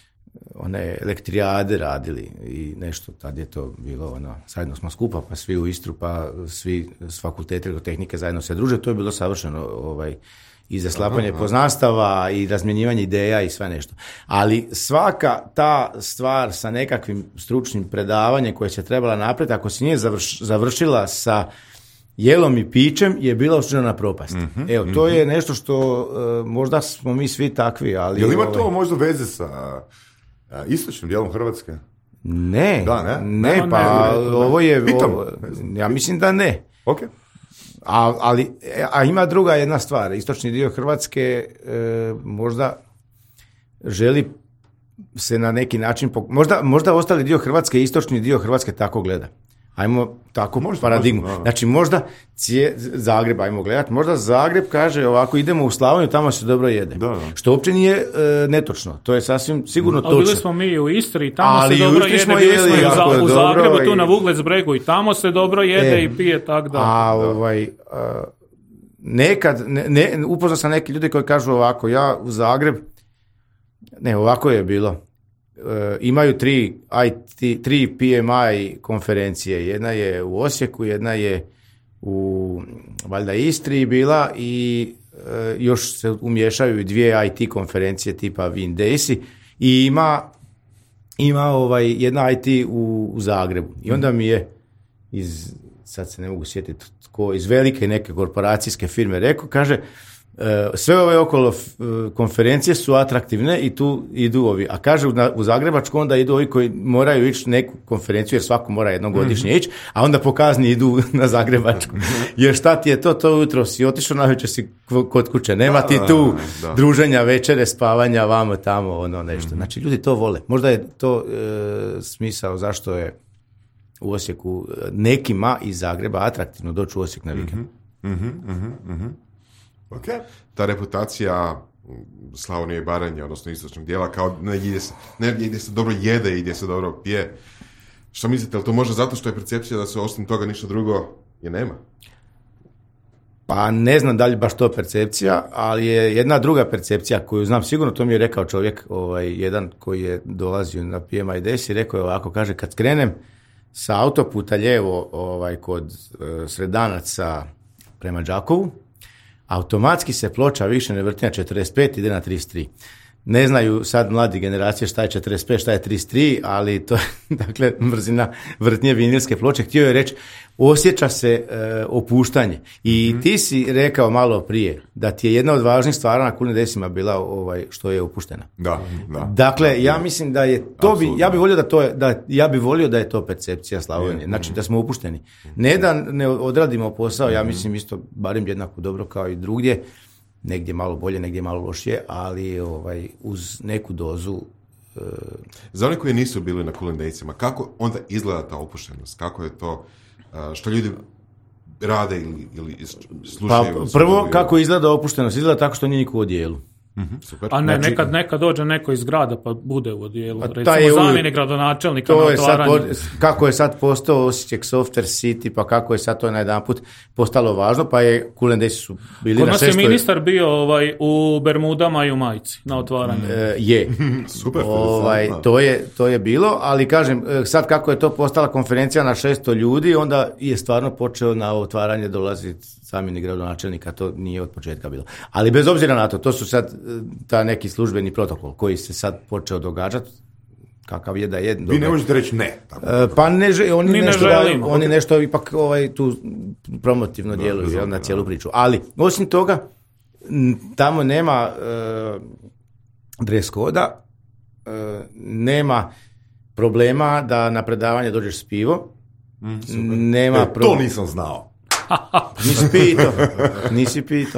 one elektrijade radili i nešto, tad je to bilo ono, zajedno smo skupa, pa svi u Istru, pa svi s fakulteta elektrotehnike zajedno se druže, to je bilo savršeno ovaj, i za sklapanje poznanstava i razmjenjivanje ideja i sve nešto. Ali svaka ta stvar sa nekakvim stručnim predavanjem koje se trebala napraviti, ako se nije završ, završila sa jelom i pićem, je bila osuđena na propast. Mm-hmm, Evo, to mm-hmm. je nešto što uh, možda smo mi svi takvi, ali... Jel ima ovaj... to možda veze sa uh, istočnim dijelom Hrvatske? Ne, da, ne? ne, ne pa ne, ne, ovo je... Pitam, ovo, ja mislim da ne. Ok. A, ali, a ima druga jedna stvar. Istočni dio Hrvatske e, možda želi se na neki način... Pok- možda, možda ostali dio Hrvatske, istočni dio Hrvatske tako gleda. Ajmo tako možda, paradigmu. Možda, znači možda cije, Zagreb, ajmo gledati, možda Zagreb kaže ovako, idemo u Slavoniju, tamo se dobro jede. Da, da. Što uopće nije e, netočno. To je sasvim sigurno točno. Ali bili smo mi u Istri, tamo ali se dobro jede. Bili smo i u, za, u Zagrebu, i... tu na Vuglec bregu i tamo se dobro jede e, i pije, tak da. A ovaj... A, nekad, ne, ne, upoznao sam neki ljudi koji kažu ovako, ja u Zagreb, ne, ovako je bilo. E, imaju tri, I T, tri P M I konferencije, jedna je u Osijeku, jedna je u valjda Istri bila i e, još se umješaju i dvije I T konferencije tipa Win Days i ima, ima ovaj, jedna I T u, u Zagrebu i onda mi je iz, sad se ne mogu sjetiti tko, iz velike neke korporacijske firme rekao, kaže sve ove okolo konferencije su atraktivne i tu idu ovi. A kaže u Zagrebačku onda idu ovi koji moraju ići neku konferenciju jer svako mora jednom godišnje mm-hmm. ići, a onda po kazni idu na Zagrebačku. Jer šta ti je to, to jutro si otišao, navečer si kod kuće. Nema ti tu da, da. druženja, večere, spavanja, vamo, tamo, ono nešto. Mm-hmm. Znači ljudi to vole. Možda je to e, smisao zašto je u Osijeku nekima iz Zagreba atraktivno doći u Osijek na vikend. Mm-hmm. Mm-hmm. Mm-hmm. Okay. Ta reputacija Slavonije i Baranje, odnosno istočnog dijela, kao negdje gdje se, negdje gdje se dobro jede i gdje se dobro pije. Što mislite, ali to može zato što je percepcija da se osim toga ništa drugo je nema? Pa ne znam da li baš to percepcija, ali je jedna druga percepcija koju znam sigurno, to mi je rekao čovjek, ovaj, jedan koji je dolazio na P M I D S i rekao je ovako, kaže, kad krenem sa autoputa lijevo ovaj, kod uh, Sredanaca prema Đakovu, automatski se ploča više ne vrti na četrdeset pet, ide na trideset tri. Ne znaju sad mladi generacije šta je četrdeset pet, šta je trideset tri, ali to je, dakle, brzina vrtnje vinilske ploče. Htio je reći, osjeća se e, opuštanje. I mm-hmm. ti si rekao malo prije da ti je jedna od važnih stvari na Kulin Desima bila ovaj, što je opuštena. Da, da. Dakle, da, ja mislim da je to bi, ja bih volio da to je, da, ja bih volio da je to percepcija Slavonije. Znači da smo opušteni. Ne da ne odradimo posao, ja mislim isto barem jednako dobro kao i drugdje. Negdje malo bolje, negdje malo lošije, ali ovaj, uz neku dozu... Uh... Za one koji nisu bili na Kulin Daysima, kako onda izgleda ta opuštenost? Kako je to, uh, što ljudi rade ili, ili slušaju? Pa, prvo, kako izgleda opuštenost? Izgleda tako što nije niko u odijelu. Mm-hmm, super. A ne, znači, nekad, nekad dođe neko iz grada pa bude u odijelu. Pa recimo zamjenik gradonačelnika na otvaranju. Po, kako je sad postao Osijek Software City, pa kako je sad to najedanput postalo važno, pa je Kulin Days su bili kod na nas šestoj... je ministar bio ovaj, u Bermudama i u majici na otvaranju. E, je. Super. Ovaj, to, je, to je bilo, ali kažem, sad kako je to postala konferencija na šesto ljudi, onda je stvarno počeo na otvaranje dolaziti zamjenik gradonačelnika, to nije od početka bilo. Ali bez obzira na to, to su sad ta neki službeni protokol koji se sad počeo događati, kakav je da je. Vi ne možete reći ne. Tako. E, pa ne, oni, ne nešto, želimo. oni nešto ipak ovaj, tu promotivno da, djeluju znam, na da. cijelu priču. Ali, osim toga, tamo nema e, dress koda, e, nema problema da na predavanje dođeš s pivo. Mm, nema e, pro... To nisam znao. Nisi pitao. Nisi pitao.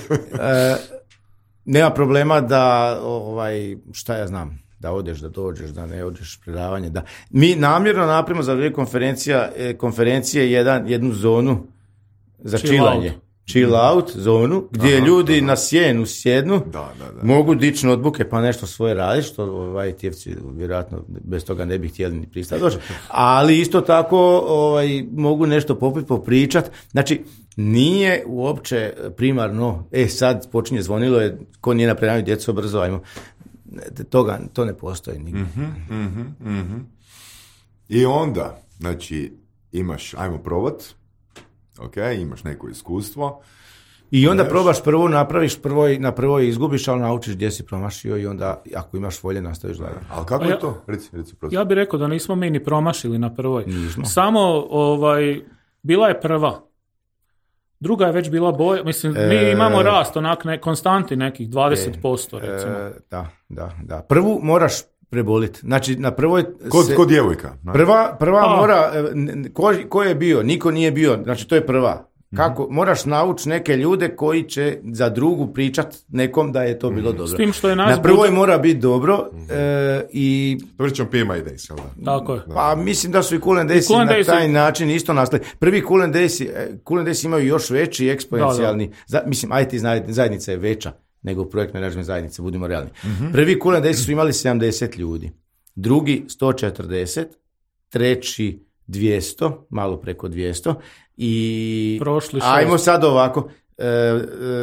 E, nema problema da, ovaj, šta ja znam, da odeš, da dođeš, da ne odeš predavanje. Da. Mi namjerno napravimo za vrijeme konferencija, konferencije jedan, jednu zonu za Chill čilanje. out. chill out zonu, gdje aha, ljudi aha. na sjenu sjednu, da, da, da. mogu dići notebooke pa nešto svoje raditi, što ovaj, tjevci vjerojatno bez toga ne bi htjeli ni pristati doći, ali isto tako ovaj, mogu nešto popiti, popričat. Znači, nije uopće primarno, e sad počinje zvonilo, je, ko nije napravio djeco brzo, ajmo, toga, to ne postoji nigdje. Mm-hmm, mm-hmm, mm-hmm. I onda, znači, imaš, ajmo probat, ok, imaš neko iskustvo. I onda probaš prvo, napraviš prvo, na prvo izgubiš, ali naučiš gdje si promašio i onda, ako imaš volje, nastaviš dalje. Ali kako ja, je to? Reci, reci, ja bih rekao da nismo mi ni promašili na prvoj. Nismo. Samo, ovaj, bila je prva. Druga je već bila bolja. Mislim, mi e, imamo rast, onak, ne, konstanti nekih dvadeset posto, recimo. E, da, da, da. Prvu moraš preboliti. Znači, na prvoj... Kod, se, kod djevojka. Prva, prva mora... Ko, ko je bio? Niko nije bio. Znači, to je prva. Kako? Mm-hmm. Moraš naučiti neke ljude koji će za drugu pričat nekom da je to bilo mm-hmm. dobro. S tim što je nas na prvoj bude... mora biti dobro mm-hmm. e, i... Dobro ćemo P M I Days, ali da? Tako je. Pa mislim da su i Cool and Days na Days taj način isto nastali. Prvi Cool and Days, Cool and Days imaju još veći eksponencijalni... Da, da. Za, mislim, I T zajednica je veća nego projekt menadžment zajednice, budimo realni. Mm-hmm. Prvi Cool and Days su imali sedamdeset ljudi. Drugi sto četrdeset, treći dvjesto, malo preko dvjesto i ajmo sad ovako, e, e,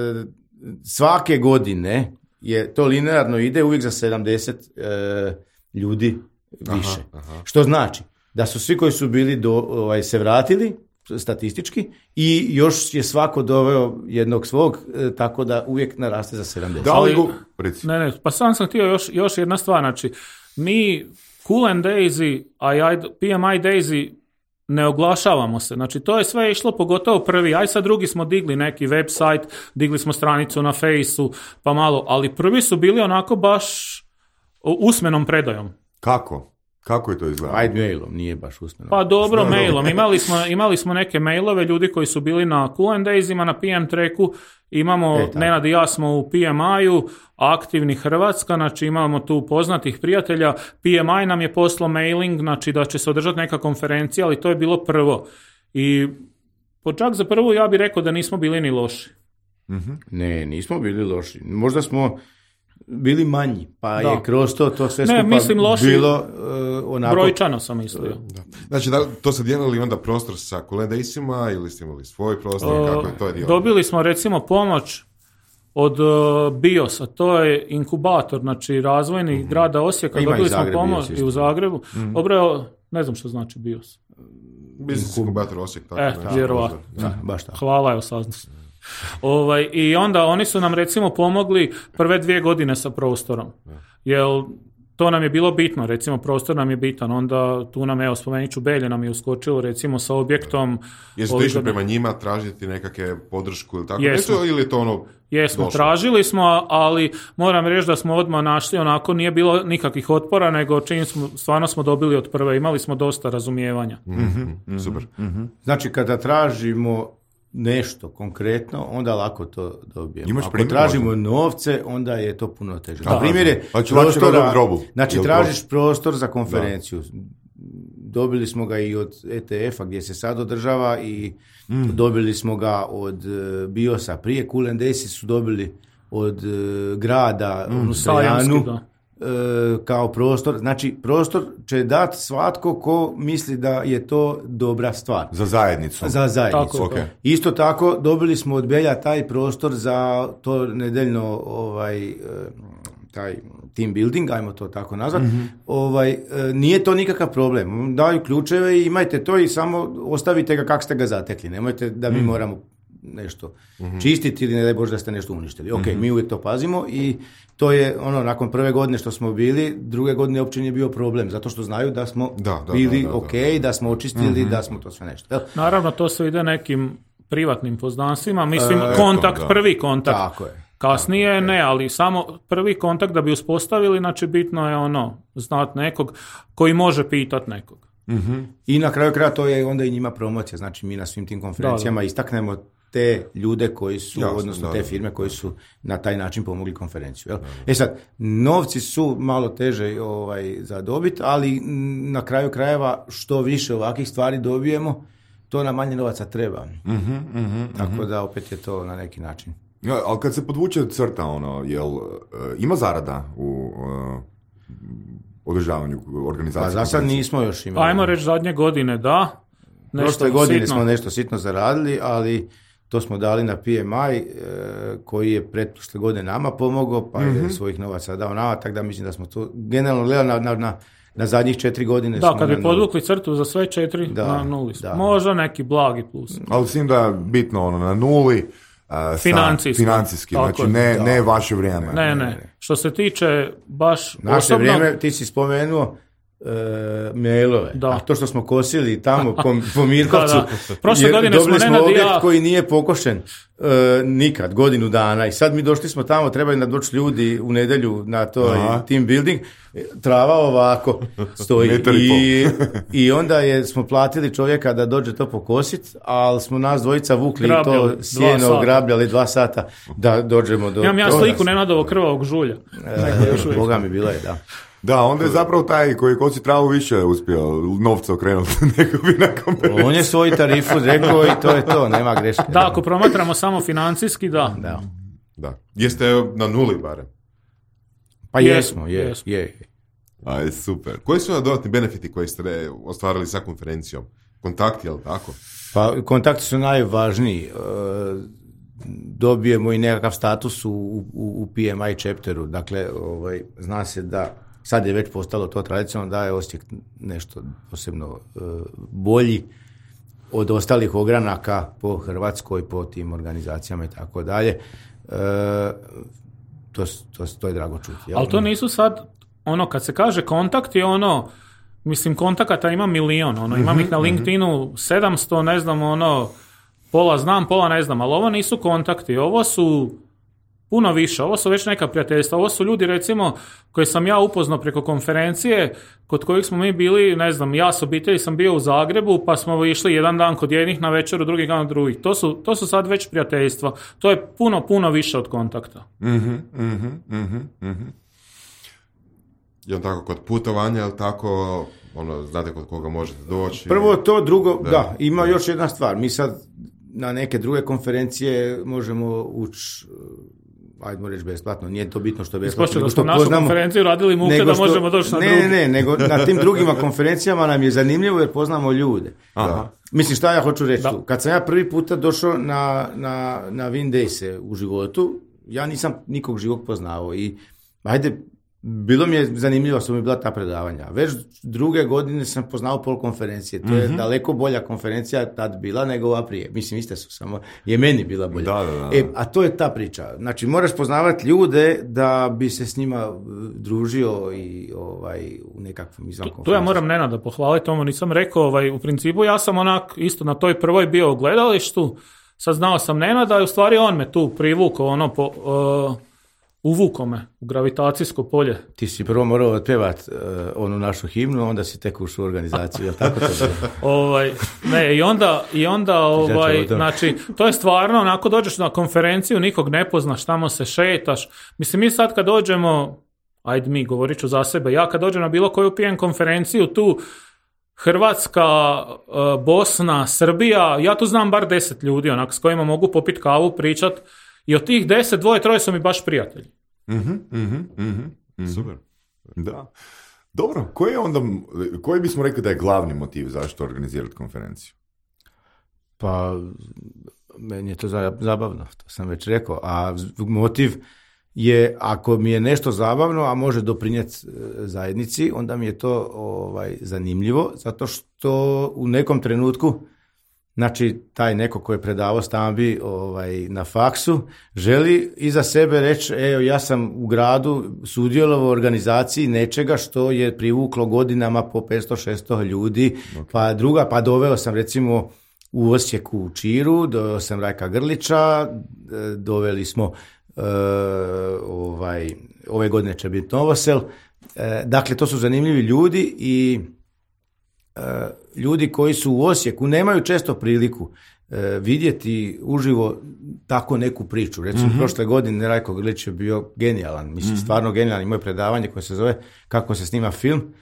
svake godine je to linearno ide uvijek za sedamdeset e, ljudi više. Aha, aha. Što znači da su svi koji su bili do, ovaj, se vratili statistički i još je svako doveo jednog svog, e, tako da uvijek naraste za sedamdeset. Da li go... Ne, ne, pa sam sam htio još, još jedna stvar, znači mi Cool and Daisy, P M I Daisy ne oglašavamo se. Znači, to je sve išlo pogotovo prvi. Aj sad drugi smo digli neki website, digli smo stranicu na Fejsu, pa malo, ali prvi su bili onako baš usmenom predajom. Kako? Kako je to izgledalo? Ajde mailom, nije baš usmenom. Pa dobro, mailom. Imali smo, imali smo neke mailove, ljudi koji su bili na Cool and Daysima, na P M Tracku. Imamo, e, Nenad i ja smo u P M I-u, aktivni Hrvatska, znači imamo tu poznatih prijatelja. P M I nam je poslao mailing, znači da će se održati neka konferencija, ali to je bilo prvo. I po čak za prvu ja bih rekao da nismo bili ni loši. Mm-hmm. Ne, nismo bili loši. Možda smo bili manji, pa da. Je kroz to, to sve skupa ne, mislim, loši, bilo uh, onako... Brojčano sam mislio. Da. Znači, da, to ste dijelili onda prostor sa Cool and Daysima ili ste imali svoj prostor? Uh, kako je to dijelilo? Dobili smo recimo pomoć od uh, BIOS-a, to je inkubator, znači razvojni mm-hmm. grada Osijeka, ima dobili smo pomoć i u Zagrebu. Mm-hmm. Dobro, ne znam što znači BIOS. Business inkubator Osijek, tako eh, nešto. Vjerovatno. Da, baš tako. Hvala, evo saznam. Ovaj, i onda oni su nam recimo pomogli prve dvije godine sa prostorom. Jer to nam je bilo bitno, recimo prostor nam je bitan, onda tu nam, evo spomenut ću Belje, nam je uskočilo recimo sa objektom. Jeste to išli prema njima tražiti nekakve podršku ili tako Jesmo. nešto, ili je to ono Jesmo, došlo? Tražili smo, ali moram reći da smo odmah našli, onako nije bilo nikakvih otpora, nego čim smo, stvarno smo dobili od prve, imali smo dosta razumijevanja. Mm-hmm. Mm-hmm. Super. Mm-hmm. Znači kada tražimo nešto konkretno, onda lako to dobijemo. Imaš Ako primjer, tražimo možda? novce, onda je to puno teže. Da. Na primjer je pa prostora, robu. znači Jel tražiš prostor za konferenciju. Da. Dobili smo ga i od E T F-a gdje se sad održava i mm. dobili smo ga od uh, BIOS-a. Prije Cool and Days su dobili od uh, grada mm. u Sajanu kao prostor. Znači, prostor će dati svatko ko misli da je to dobra stvar. Za zajednicu. Za zajednicu. Tako, okay. Isto tako, dobili smo od Belja taj prostor za to nedeljno ovaj, taj team building, ajmo to tako nazvati. Mm-hmm. Ovaj, nije to nikakav problem. Daju ključeve i imajte to i samo ostavite ga kako ste ga zatekli. Nemojte da mi mm-hmm. moramo nešto mm-hmm. čistiti ili ne daj Bože da ste nešto uništili. Ok, mm-hmm. mi uvijek to pazimo i to je ono, nakon prve godine što smo bili, druge godine uopće nije bio problem, zato što znaju da smo da, da, bili da, da, ok, da, da smo očistili, mm-hmm. da smo to sve nešto. Jel? Naravno, to se ide nekim privatnim poznanstvima, mislim, e, kontakt, to, prvi kontakt. Tako je. Kasnije tako, ne, ali samo prvi kontakt da bi uspostavili, znači bitno je ono, znat nekog koji može pitat nekog. Mm-hmm. I na kraju kraja to je onda i njima promocija, znači mi na svim tim konferencijama da, da. istaknemo te ljude koji su, Jasno, odnosno da, te firme koji su na taj način pomogli konferenciju. Jel? Da, da. E sad, novci su malo teže ovaj, za dobit, ali na kraju krajeva što više ovakvih stvari dobijemo, to nam manje novaca treba. Mhm, mhm, Tako mhm. da opet je to na neki način. Ja, ali kad se podvuče crta, ono, jel, uh, ima zarada u uh, održavanju organizacije? Pa za sad nismo još imali. Ajmo reći zadnje godine, da. Prošle godine sitno. smo nešto sitno zaradili, ali to smo dali na P M I, e, koji je pretprošle godine nama pomogao, pa Mhm. je svojih novaca dao nama, tako da mislim da smo to generalno gledali na, na, na, na zadnjih četiri godine. Da, smo kad na bi nuli. podvukli crtu za sve četiri, Da, na nuli smo. da. Možda neki blagi plus. Ali s tim da je bitno ono, na nuli, uh, sa- Financijski. financijski, Tako znači je. ne, Da. ne vaše vrijeme. Ne, ne. Što se tiče baš Naše osobno... vrijeme, ti si spomenuo e, mailove, Da. a to što smo kosili tamo po, po Mirkovcu, Da, da. Prošle jer godine dobili smo smo Nenad i objekt ja- koji nije pokošen e, nikad, godinu dana, i sad mi došli smo tamo, trebaju nam doći ljudi u nedjelju na to Aha. team building, trava ovako stoji Metar i i, i onda je, smo platili čovjeka da dođe to pokosit, ali smo nas dvojica vukli Grabljali dva to sjeno, sata. grabljali dva sata da dođemo do Imam ja toga. sliku Nenadovog krvavog žulja. E, Boga mi bila je, da. Da, onda je zapravo taj koji kosi travu više uspio novca okrenuti nego bi na konferenciji. On je svoju tarifu rekao i to je to, nema greške. Da, ako promatramo samo financijski, da. Da. Da. Jeste na nuli barem. Pa Jesmo, jesmo, je, jesmo. je. Aj, super. Koji su dodatni benefiti koji ste ostvarili sa konferencijom? Kontakti, jel tako? Pa kontakti su najvažniji. E, dobijemo i nekakav status u, u, u P M I chapteru. Dakle, ovaj, zna se da sad je već postalo to tradicionalno da je Osijek nešto posebno e, bolji od ostalih ogranaka po Hrvatskoj, po tim organizacijama i tako dalje. E, to, to, to je drago čuti. jel? Ali to nisu sad, ono, kad se kaže kontakt je ono, mislim, kontakata ima milion, ono, imam ih na LinkedInu sedamsto, ne znam, ono, pola znam, pola ne znam, ali ovo nisu kontakti, ovo su puno više, ovo su već neka prijateljstva, ovo su ljudi, recimo, koje sam ja upoznao preko konferencije, kod kojih smo mi bili, ne znam, ja s obitelji sam bio u Zagrebu, pa smo išli jedan dan kod jednih na večeru, drugi dan od drugih. To su, to su sad već prijateljstva. To je puno, puno više od kontakta. Mhm, mhm, mhm, mhm. I on tako kod putovanja, jel tako, ono, znate kod koga možete doći? Prvo to, drugo, da, Da. ima još jedna stvar. Mi sad na neke druge konferencije možemo ući, ajdemo reći besplatno, nije to bitno što je besplatno. Ispošto da nego smo što našu poznamo- konferenciju radili muke nego da što- možemo doći na ne, drugu. Ne, ne, nego na tim drugima konferencijama nam je zanimljivo jer poznamo ljude. Aha. Mislim, šta ja hoću reći Da. tu? Kad sam ja prvi puta došao na, na, na Win Days u životu, ja nisam nikog živog poznao i ajde, bilo mi je zanimljivo, su mi bila ta predavanja. Već druge godine sam poznao pol konferencije. To je daleko bolja konferencija tad bila nego ova prije. Mislim, iste su, samo je meni bila bolja. Da, da, da. E, a to je ta priča. Znači, moraš poznavati ljude da bi se s njima uh, družio i ovaj, u nekakvom izvan Tu ja konferencijama. moram Nenada pohvaliti, ovo nisam rekao, ovaj, u principu ja sam onak isto na toj prvoj bio u gledalištu, sad znao sam Nenada i u stvari on me tu privukao, ono, po, uh, uvukao me u gravitacijsko polje. Ti si prvo morao otpevat uh, onu našu himnu, onda si tek ušao u organizaciju. Jel tako to bilo? Ovaj, ne, i onda, i onda ovaj, Zato, da. znači, to je stvarno, onako dođeš na konferenciju, nikog ne poznaš, tamo se šetaš. Mislim, mi sad kad dođemo, ajde mi, govorit ću za sebe, ja kad dođem na bilo koju P M konferenciju, tu Hrvatska, uh, Bosna, Srbija, ja tu znam bar deset ljudi, onak, s kojima mogu popit kavu, pričat, i od tih deset, dvoje, troje su mi baš prijatelji. Mhm, mhm, mhm, mhm. Super. Da. Dobro, koji je onda, koji bismo rekli da je glavni motiv zašto organizirati konferenciju? Pa, meni je to za- zabavno, to sam već rekao. A z- motiv je, ako mi je nešto zabavno, a može doprinijeti e, zajednici, onda mi je to ovaj, zanimljivo, zato što u nekom trenutku, znači, taj neko ko je predavao Stambi ovaj, na faksu, želi iza sebe reći, evo, ja sam u gradu sudjelovao u organizaciji nečega što je privuklo godinama po petsto šesto ljudi, pa druga, pa doveo sam recimo u Osijeku u Čiru, doveo sam Rajka Grlića, e, doveli smo e, ovaj, ove godine će biti Novosel. E, dakle, to su zanimljivi ljudi i e, ljudi koji su u Osijeku nemaju često priliku e, vidjeti uživo tako neku priču. Recimo, Mhm. prošle godine Rajko Grlić je bio genijalan, mislim, stvarno genijalan. Imao je predavanje koje se zove Kako se snima film,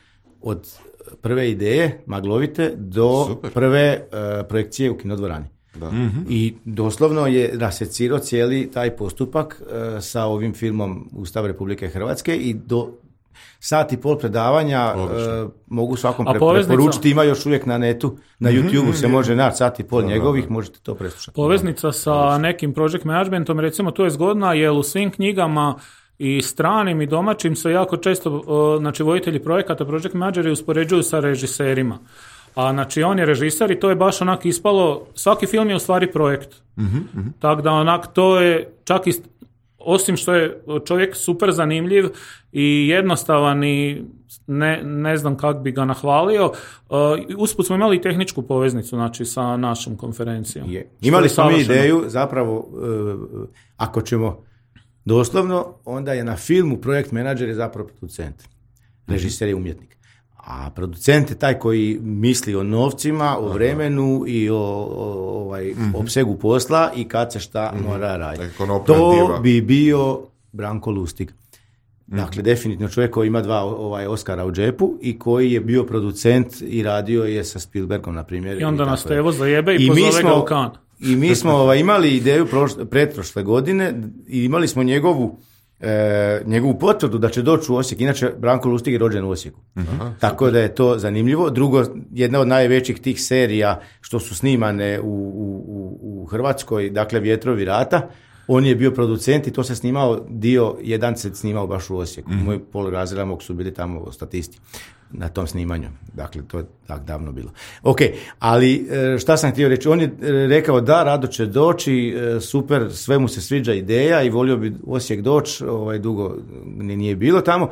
od prve ideje, maglovite, do Super. prve uh, projekcije u kinodvorani. Da. Mm-hmm. I doslovno je rasecirao cijeli taj postupak uh, sa ovim filmom Ustav Republike Hrvatske i do sat i pol predavanja uh, mogu svakom pre- poveznica... preporučiti, ima još uvijek na netu, na mm-hmm. YouTubeu se može naći sat i pol da, njegovih, da, da. Možete to preslušati. Poveznica sa nekim project managementom, recimo to je zgodna, jer u svim knjigama i stranim i domaćim se jako često, uh, znači voditelji projekata, project manageri uspoređuju sa režiserima. A znači on je režiser i to je baš onak ispalo, svaki film je u stvari projekt. Mm-hmm, mm-hmm. Tako da onak to je čak i, osim što je čovjek super zanimljiv i jednostavan i ne, ne znam kako bi ga nahvalio, uh, usput smo imali tehničku poveznicu znači sa našom konferencijom. Je. Imali smo mi ideju zapravo, uh, ako ćemo doslovno, onda je na filmu projekt menadžer je zapravo producent. Režiser je umjetnik. A producent je taj koji misli o novcima, o vremenu i o, o ovaj, mm-hmm. opsegu posla i kad se šta mm-hmm. mora raditi. To bi bio Branko Lustig. Mm-hmm. Dakle, definitivno čovjek koji ima dva ovaj, Oscara u džepu i koji je bio producent i radio je sa Spielbergom, na primjer. I onda nas Tevo zajebe i, I pozove ga u kan. I mi smo ovaj, imali ideju prošle, pretprošle godine i imali smo njegovu E, njegovu potvrdu da će doći u Osijek. Inače, Branko Lustig je rođen u Osijeku. Aha, tako super. Da je to zanimljivo. Drugo, jedna od najvećih tih serija što su snimane u, u, u Hrvatskoj, dakle Vjetrovi rata, on je bio producent i to se snimao, dio jedan se snimao baš u Osijeku. Mm-hmm. Moj polurazreda mog su bili tamo statisti na tom snimanju. Dakle, to je tako davno bilo. Ok, ali šta sam htio reći? On je rekao da, rado će doći, super, sve mu se sviđa ideja i volio bi Osijek doći, ovaj, dugo nije bilo tamo.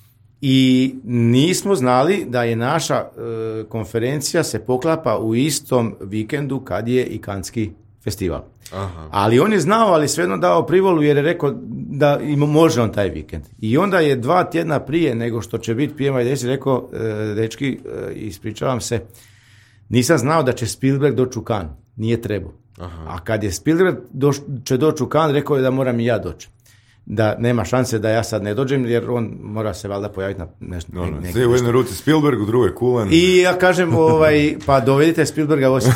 I nismo znali da je naša e, konferencija se poklapa u istom vikendu kad je i Kanski festival. Aha. Ali on je znao, ali svejedno dao privolu jer je rekao da ima, može on taj vikend. I onda je dva tjedna prije nego što će biti P M I desi rekao, e, dečki, e, ispričavam se, nisam znao da će Spielberg doći u Cannes. Nije trebao. Aha. A kad je Spielberg doš, će doći u Cannes, rekao je da moram i ja doći. Da nema šanse da ja sad ne dođem, jer on mora se valjda pojaviti na nešto. No, no. Sve u jednoj ruci Spielberg, u drugoj Kulen. I ja kažem, ovaj, pa dovedite Spielberga u Osijek.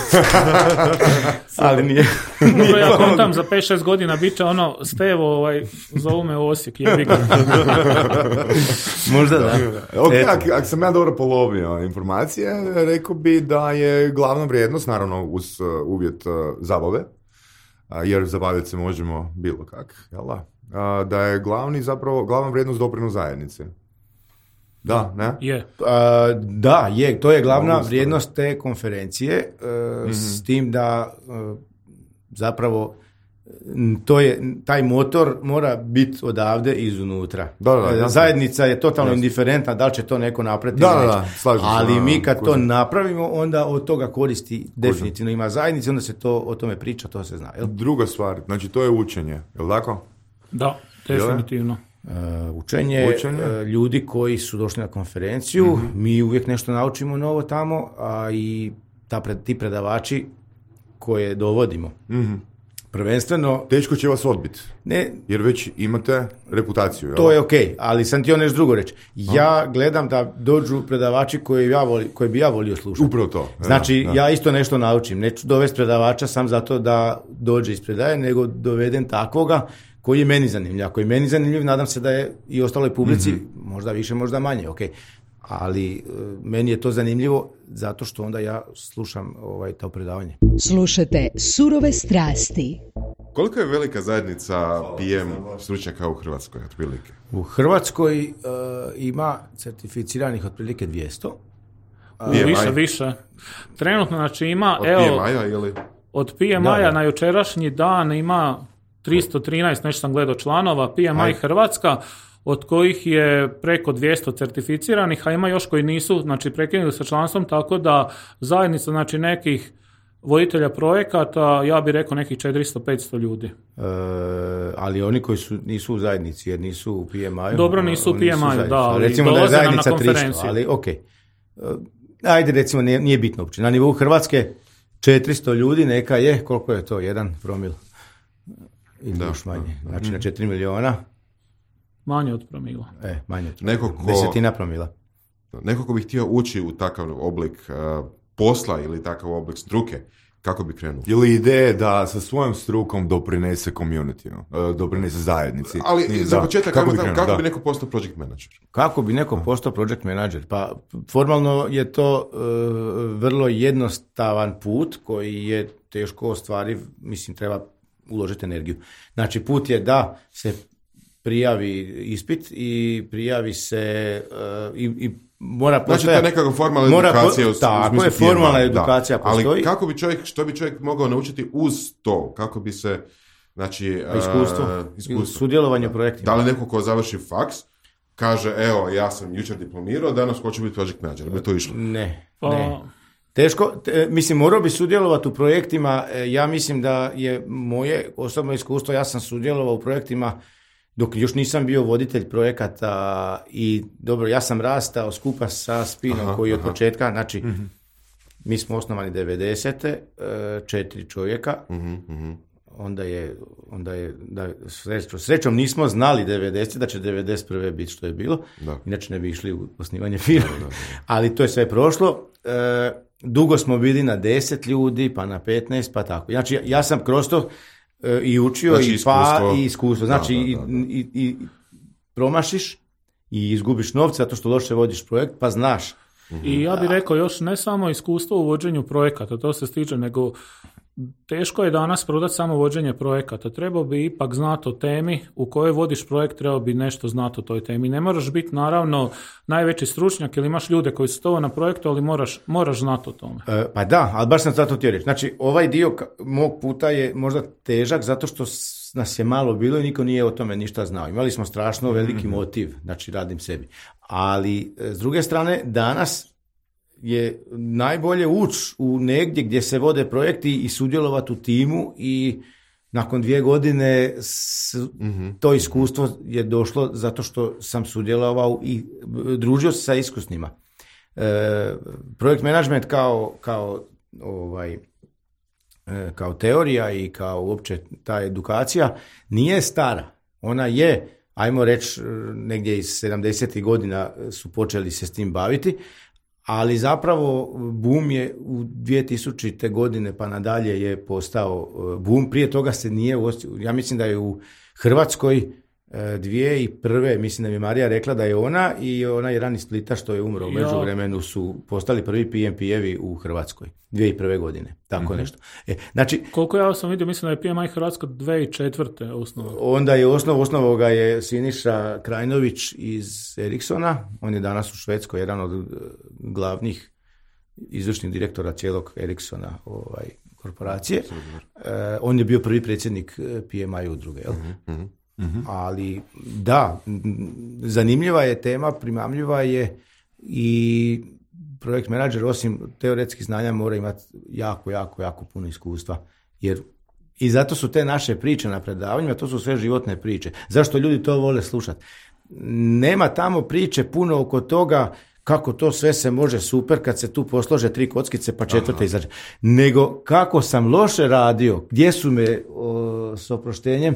Ali nije. Dobro, ja kontam za pet šest godina bit će ono, Stevo, ovaj, zovu me u Osijek. Možda da. Ok, ako ak sam ja dobro polovio informacije, rekao bi da je glavna vrijednost, naravno uz uh, uvjet uh, zabave, uh, jer zabaviti se možemo bilo kak, jel da? Uh, da je glavni zapravo, glavna vrijednost doprinos zajednice. Da, ne? Je. Uh, da, je. To je glavna Mogu vrijednost te konferencije, uh, mm-hmm. s tim da uh, zapravo to je, taj motor mora biti odavde izunutra. Da, da, da, zajednica je totalno indiferentna, da li će to neko napraviti. Da, da, da, slažem se. Ali mi kad to napravimo, onda od toga koristi definitivno ima zajednici, onda se to o tome priča, to se zna. Jel? Druga stvar, znači to je učenje, je li tako? Da, definitivno. Uh, učenje, učenje? Uh, ljudi koji su došli na konferenciju, mm-hmm. mi uvijek nešto naučimo novo tamo, a i ta pred, ti predavači koje dovodimo. Mm-hmm. Prvenstveno... Teško će vas odbiti, ne, jer već imate reputaciju. Jel? To je ok, ali sam ti nešto drugo reći. Ja a? gledam da dođu predavači koje, ja voli, koje bi ja volio slušati. Upravo to. Znači, da, da. ja isto nešto naučim. Neću dovesti predavača sam zato da dođe iz predaje, nego dovedem takvoga koji je meni zanimljiv. Ako je meni zanimljiv, nadam se da je i ostaloj publici, mm-hmm. možda više, možda manje, ok. Ali meni je to zanimljivo zato što onda ja slušam ovaj, to predavanje. Slušate Surove strasti. Koliko je velika zajednica P M stručnjaka u Hrvatskoj, otprilike? U Hrvatskoj uh, ima certificiranih otprilike dvjesto. Uh, više, više. Trenutno, znači ima... Od evo, P M I-a ili? Od P M I-a da, da. Na jučerašnji dan ima tristo trinaest, nešto sam gledao članova, P M I Aj. Hrvatska, od kojih je preko dvjesto certificiranih, a ima još koji nisu, znači prekinuli sa članstvom, tako da zajednica, znači nekih voditelja projekata, ja bih rekao nekih četiristo petsto ljudi. E, ali oni koji su, nisu u zajednici, jer nisu u P M I-u. Dobro, nisu u P M I-u, da, ali recimo da je zajednica tristo, ali ok. E, ajde, recimo, nije, nije bitno uopće. Na nivou Hrvatske četiristo ljudi, neka je, koliko je to, jedan promil? Ili da, još manje. Da, da. Znači na četiri miliona. Manje od promila. E, manje od Neko ko... Desetina promila. neko ko bi htio ući u takav oblik uh, posla ili takav oblik struke, kako bi krenuo? Ili ideje da sa svojom strukom doprinese community, uh, doprinese zajednici. Ali I, za da, početak, kako, kako, bi, bi, krenuo, kako da. bi neko postao project manager? Kako bi neko postao project manager? Pa formalno je to uh, vrlo jednostavan put koji je teško ostvariv, mislim treba uložiti energiju. Znači put je da se prijavi ispit i prijavi se uh, i, i mora postojati. Znači, to je nekakva formalna mora, edukacija. U, tako u je, formalna firma, edukacija da. postoji. Ali kako bi čovjek, što bi čovjek mogao naučiti uz to? Kako bi se, znači... Iskustvo. Uh, iskustvo. Sudjelovanje u projektima. Da li neko ko završi faks, kaže, evo, ja sam jučer diplomirao, danas hoću biti project manager. Bi to išlo? Ne, Pa... ne. Teško, te, mislim, morao bi sudjelovati u projektima. Ja mislim da je moje osobno iskustvo, ja sam sudjelovao u projektima dok još nisam bio voditelj projekata i dobro, ja sam rastao skupa sa Spinom aha, koji je od početka, znači uh-huh. mi smo osnovani devedesete četiri čovjeka, uh-huh, uh-huh. onda je, onda je da, srećom, srećom nismo znali devedesete da će devedeset prve biti što je bilo, da. Inače ne bi išli u osnivanje firme, da, da, da. Ali to je sve prošlo. E, dugo smo bili na deset ljudi, pa na petnaest, pa tako. Znači ja sam kroz to i učio znači, i pa i iskustvo. Znači da, da, da, da. I, i, i promašiš i izgubiš novce zato što loše vodiš projekt, pa znaš. I ja bih rekao još ne samo iskustvo u vođenju projekata, to se stiče, nego teško je danas prodati samo vođenje projekata. Trebao bi ipak znati o temi u kojoj vodiš projekt, trebao bi nešto znati o toj temi. Ne moraš biti naravno najveći stručnjak ili imaš ljude koji su to na projektu, ali moraš, moraš znati o tome. E, pa da, ali baš sam zato htio reći. Znači, ovaj dio mog puta je možda težak zato što nas je malo bilo i niko nije o tome ništa znao. Imali smo strašno veliki motiv, znači radim sebi. Ali, s druge strane, danas je najbolje ući u negdje gdje se vode projekti i sudjelovati u timu i nakon dvije godine s, mm-hmm. to iskustvo je došlo zato što sam sudjelovao i družio se sa iskusnima. E, projekt management kao, kao, ovaj, e, kao teorija i kao uopće ta edukacija nije stara. Ona je, ajmo reći, negdje iz sedamdesetih godina su počeli se s tim baviti, ali zapravo boom je u dvije tisućite godine pa nadalje je postao boom. Prije toga se nije, ja mislim da je u Hrvatskoj dvije tisuće prve, mislim da mi Marija rekla da je ona i onaj Rani Splita što je umro u međuvremenu su postali prvi P M P-evi u Hrvatskoj dvije tisuće prve godine, tako mm-hmm. nešto. E, znači, koliko ja sam vidio, mislim da je P M I Hrvatska dvije tisuće četvrte osnova. Onda je osnov, osnovao ga je Siniša Krajnović iz Ericssona, on je danas u Švedskoj jedan od glavnih izvršnih direktora cijelog Ericssona ovaj, korporacije. E, on je bio prvi predsjednik P M I udruge, jel? Mm-hmm. Mm-hmm. Ali da, zanimljiva je tema, primamljiva je i projekt menadžer osim teoretskih znanja mora imati jako, jako, jako puno iskustva. Jer i zato su te naše priče na predavanjima, to su sve životne priče. Zašto ljudi to vole slušati? Nema tamo priče puno oko toga kako to sve se može super kad se tu poslože tri kockice pa četvrta izađe. Nego kako sam loše radio, gdje su me o, s oproštenjem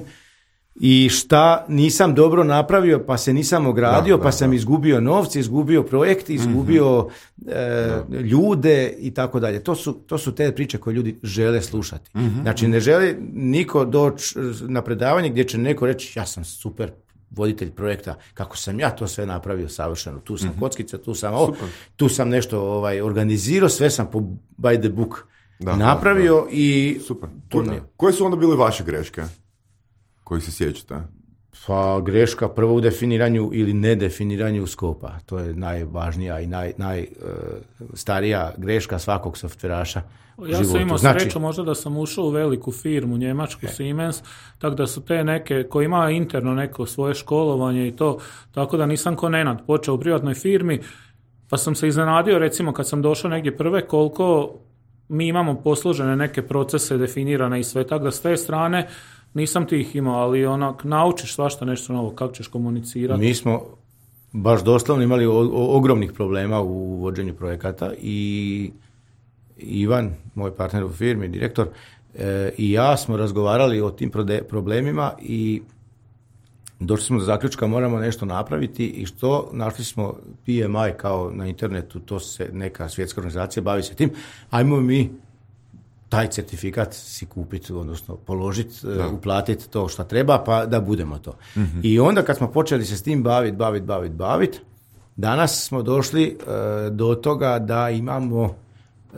i šta nisam dobro napravio, pa se nisam ogradio, da, pa da, sam da. izgubio novce, izgubio projekt, izgubio mm-hmm. e, ljude i tako dalje. To su, to su te priče koje ljudi žele slušati. Mm-hmm. Znači ne želi niko doći na predavanje gdje će neko reći ja sam super voditelj projekta, kako sam ja to sve napravio savršeno. Tu sam mm-hmm. kockica, tu sam ovo, tu sam nešto ovaj, organizirao, sve sam po by the book da, napravio da, da. i... Super. Koje, koje su onda bile vaše greške? Koji se sjećate? Pa greška prvo u definiranju ili nedefiniranju skopa. To je najvažnija i naj, najstarija uh, greška svakog softveraša u ja životu. sam imao znači, sreću možda da sam ušao u veliku firmu, njemačku Siemens, tako da su te neke, koji ima interno neko svoje školovanje i to, tako da nisam ko Nenad počeo u privatnoj firmi, pa sam se iznenadio recimo kad sam došao negdje prve koliko mi imamo posložene neke procese definirane i sve, tako da s te strane nisam ti ih imao, ali onak naučiš svašta nešto novo, kako ćeš komunicirati. Mi smo baš doslovno imali o, o, ogromnih problema u vođenju projekata i Ivan, moj partner u firmi, direktor, e, i ja smo razgovarali o tim prode, problemima i došli smo do zaključka, moramo nešto napraviti i što, našli smo P M I kao na internetu, to se neka svjetska organizacija bavi se tim, ajmo mi taj certifikat si kupiti, odnosno položiti, uplatiti to što treba, pa da budemo to. Mm-hmm. I onda kad smo počeli se s tim baviti, baviti, baviti, baviti, danas smo došli uh, do toga da imamo uh,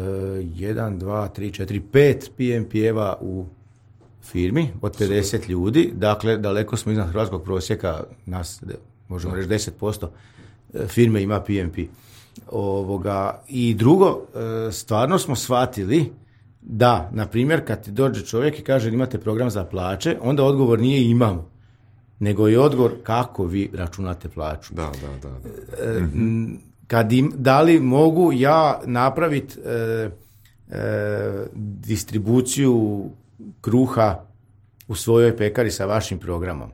jedan, dva, tri, četiri, pet P M P-eva u firmi od pedeset ljudi, dakle daleko smo iznad hrvatskog prosjeka, nas možemo reći deset posto firme ima P M P. Ovoga, i drugo, stvarno smo shvatili da, na primjer, kad ti dođe čovjek i kaže imate program za plaće, onda odgovor nije imamo, nego je odgovor kako vi računate plaću. Da, da, da. da. Kad im, da li mogu ja napraviti e, e, distribuciju kruha u svojoj pekari sa vašim programom?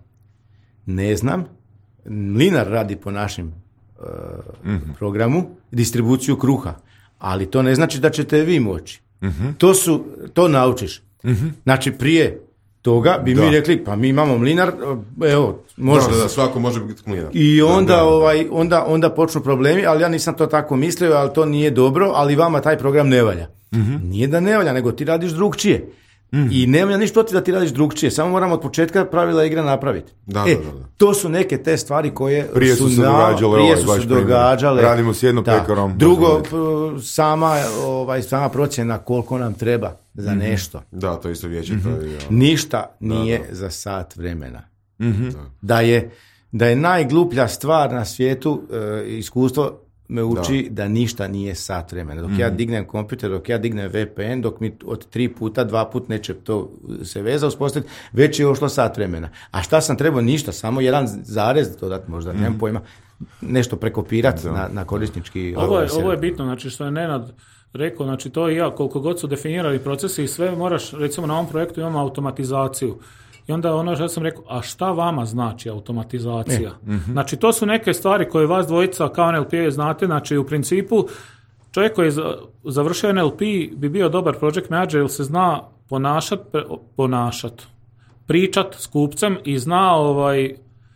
Ne znam. Mlinar radi po našem uh, mm-hmm. programu distribuciju kruha, ali to ne znači da ćete vi moći. Mm-hmm. To su, to naučiš. Mm-hmm. Znači prije toga bi da. mi rekli, pa mi imamo mlinar, evo, može. Da, da, svako može biti mlinar. I onda, da, da, da. ovaj, onda, onda počnu problemi, ali ja nisam to tako mislio, ali to nije dobro, ali vama taj program ne valja. Mm-hmm. Nije da ne valja, nego ti radiš drugčije. Mm. I nema ništa protiv da ti radiš drugčije, samo moramo od početka pravila igre napraviti. Da, e, da, da. To su neke te stvari koje prije su, su se na, događale. Prije Ovaj, su se događale. Radimo s jednom da. pekarom. Drugo, sama, ovaj, sama procjena koliko nam treba za mm-hmm. nešto. Da, to isto vijeće. Mm-hmm. To je, ništa nije da, da. za sat vremena. Mm-hmm. Da. Da, je, da je najgluplja stvar na svijetu, e, iskustvo me uči da. da ništa nije sat vremena. Dok mm-hmm. ja dignem kompjuter, dok ja dignem V P N, dok mi od tri puta, dva put neće to se veza uspostaviti, već je ošlo sat vremena. A šta sam trebao? Ništa, samo jedan zarez dodat možda, mm-hmm. nemam pojma, nešto prekopirati na, na korisnički... Ovo je, ovo je bitno, znači što je Nenad rekao, znači to i ja, koliko god su definirali procesi i sve, moraš, recimo na ovom projektu imamo automatizaciju. I onda ono što sam rekao, a šta vama znači automatizacija? E, mm-hmm. Znači to su neke stvari koje vas dvojica kao N L P znate, znači u principu čovjek koji je završio N L P bi bio dobar project manager jer se zna ponašat, ponašat, pričat s kupcem i zna ovaj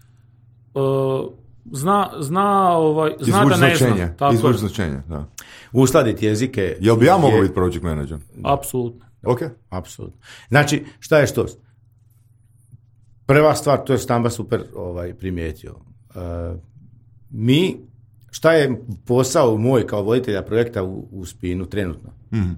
uh, zna, zna, ovaj, zna da ne zna. Izvuč značenje, da. Uskladiti jezike. Jel bi ja je... mogao biti project manager? Apsolutno. Ok. Apsolutno. Znači, šta je što? Prva stvar, to je Stamba super ovaj, primijetio. Uh, mi, šta je posao moj kao voditelja projekta u, u Spinu trenutno? Mm-hmm.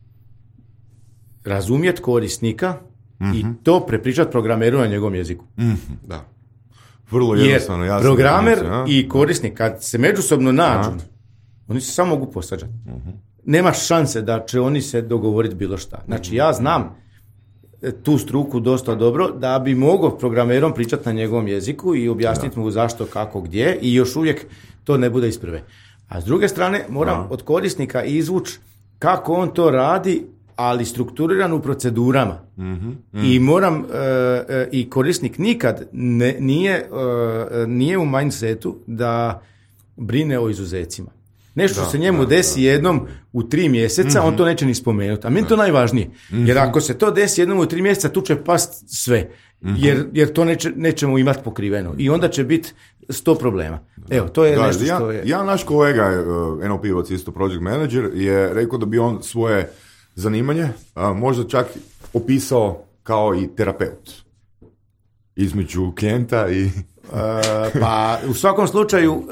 Razumjet korisnika mm-hmm. i to prepričat programeru na njegovom jeziku. Mm-hmm. Da. Vrlo jednostavno. Jer programer i korisnik, kad se međusobno nađu, a? oni se samo mogu posađati. Mm-hmm. Nema šanse da će oni se dogovoriti bilo šta. Znači, ja znam tu struku dosta dobro da bi mogao programerom pričati na njegovom jeziku i objasniti mu zašto, kako, gdje i još uvijek to ne bude isprve. A s druge strane moram a. od korisnika izvući kako on to radi, ali strukturiran u procedurama. Mm-hmm. Mm. I moram, uh, uh, i korisnik nikad ne, nije, uh, nije u mindsetu da brine o izuzecima. Nešto da, se njemu da, desi da. jednom u tri mjeseca, mm-hmm. on to neće ni spomenuti. A meni to najvažnije. Mm-hmm. Jer ako se to desi jednom u tri mjeseca, tu će past sve. Mm-hmm. Jer, jer to neće, nećemo imati pokriveno. I onda će biti sto problema. Evo, to je da, nešto ja, što je... Ja, naš kolega, uh, N L P-ovac, isto project manager, je rekao da bi on svoje zanimanje uh, možda čak opisao kao i terapeut. Između klijenta i... Uh, pa u svakom slučaju uh,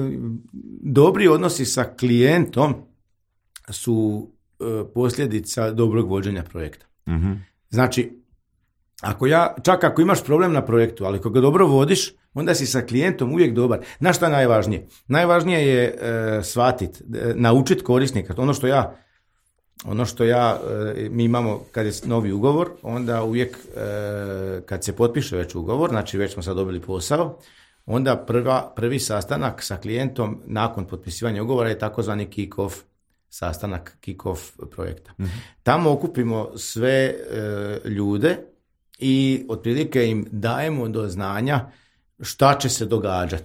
dobri odnosi sa klijentom su uh, posljedica dobrog vođenja projekta. Mm-hmm. Znači, ako ja, čak ako imaš problem na projektu, ali ako ga dobro vodiš, onda si sa klijentom uvijek dobar. Znaš šta je najvažnije? Najvažnije je uh, shvatiti, uh, naučiti korisnika. Ono što ja Ono što ja, mi imamo, kad je novi ugovor, onda uvijek, kad se potpiše već ugovor, znači već smo sad dobili posao, onda prva, prvi sastanak sa klijentom nakon potpisivanja ugovora je takozvani kick-off sastanak, kick-off projekta. Mm-hmm. Tamo okupimo sve ljude i otprilike im dajemo do znanja šta će se događati.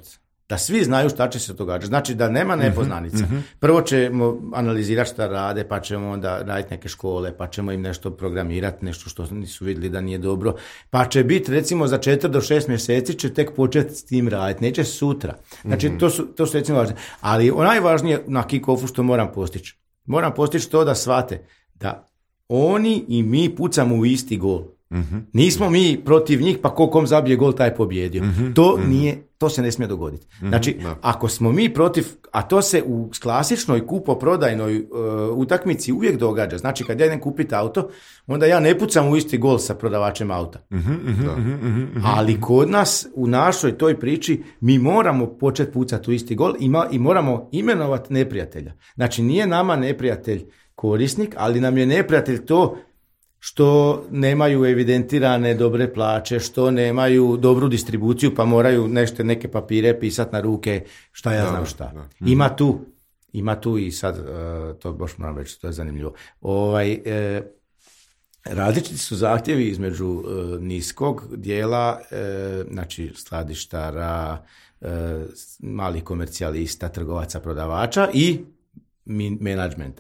Da svi znaju šta će se događati. Znači da nema nepoznanica. Mm-hmm. Prvo ćemo analizirati šta rade, pa ćemo onda raditi neke škole, pa ćemo im nešto programirati, nešto što nisu vidjeli da nije dobro. Pa će biti recimo za četiri do šest mjeseci će tek početi s tim raditi. Neće sutra. Znači mm-hmm. to, su, to su recimo važne. Ali najvažnije na kick-offu što moram postići. Moram postići to da shvate da oni i mi pucamo u isti gol. Mm-hmm. Nismo mi protiv njih, pa ko kom zabije gol, taj pobjedio. Mm-hmm. To nije, to se ne smije dogoditi. Mm-hmm. Znači, no. ako smo mi protiv, a to se u klasičnoj kupoprodajnoj uh, utakmici uvijek događa. Znači, kad ja idem kupiti auto, onda ja ne pucam u isti gol sa prodavačem auta. Mm-hmm. Mm-hmm. Mm-hmm. Ali kod nas, u našoj toj priči, mi moramo početi pucati u isti gol i, ma, i moramo imenovati neprijatelja. Znači, nije nama neprijatelj korisnik, ali nam je neprijatelj to što nemaju evidentirane dobre plaće, što nemaju dobru distribuciju, pa moraju nešto, neke papire pisati na ruke, šta ja da, znam šta. Da. Ima tu, ima tu i sad, uh, to baš moram reći, to je zanimljivo. Ovaj, uh, različiti su zahtjevi između uh, niskog dijela, uh, znači skladištara, uh, malih komercijalista, trgovaca, prodavača i min- menadžmenta.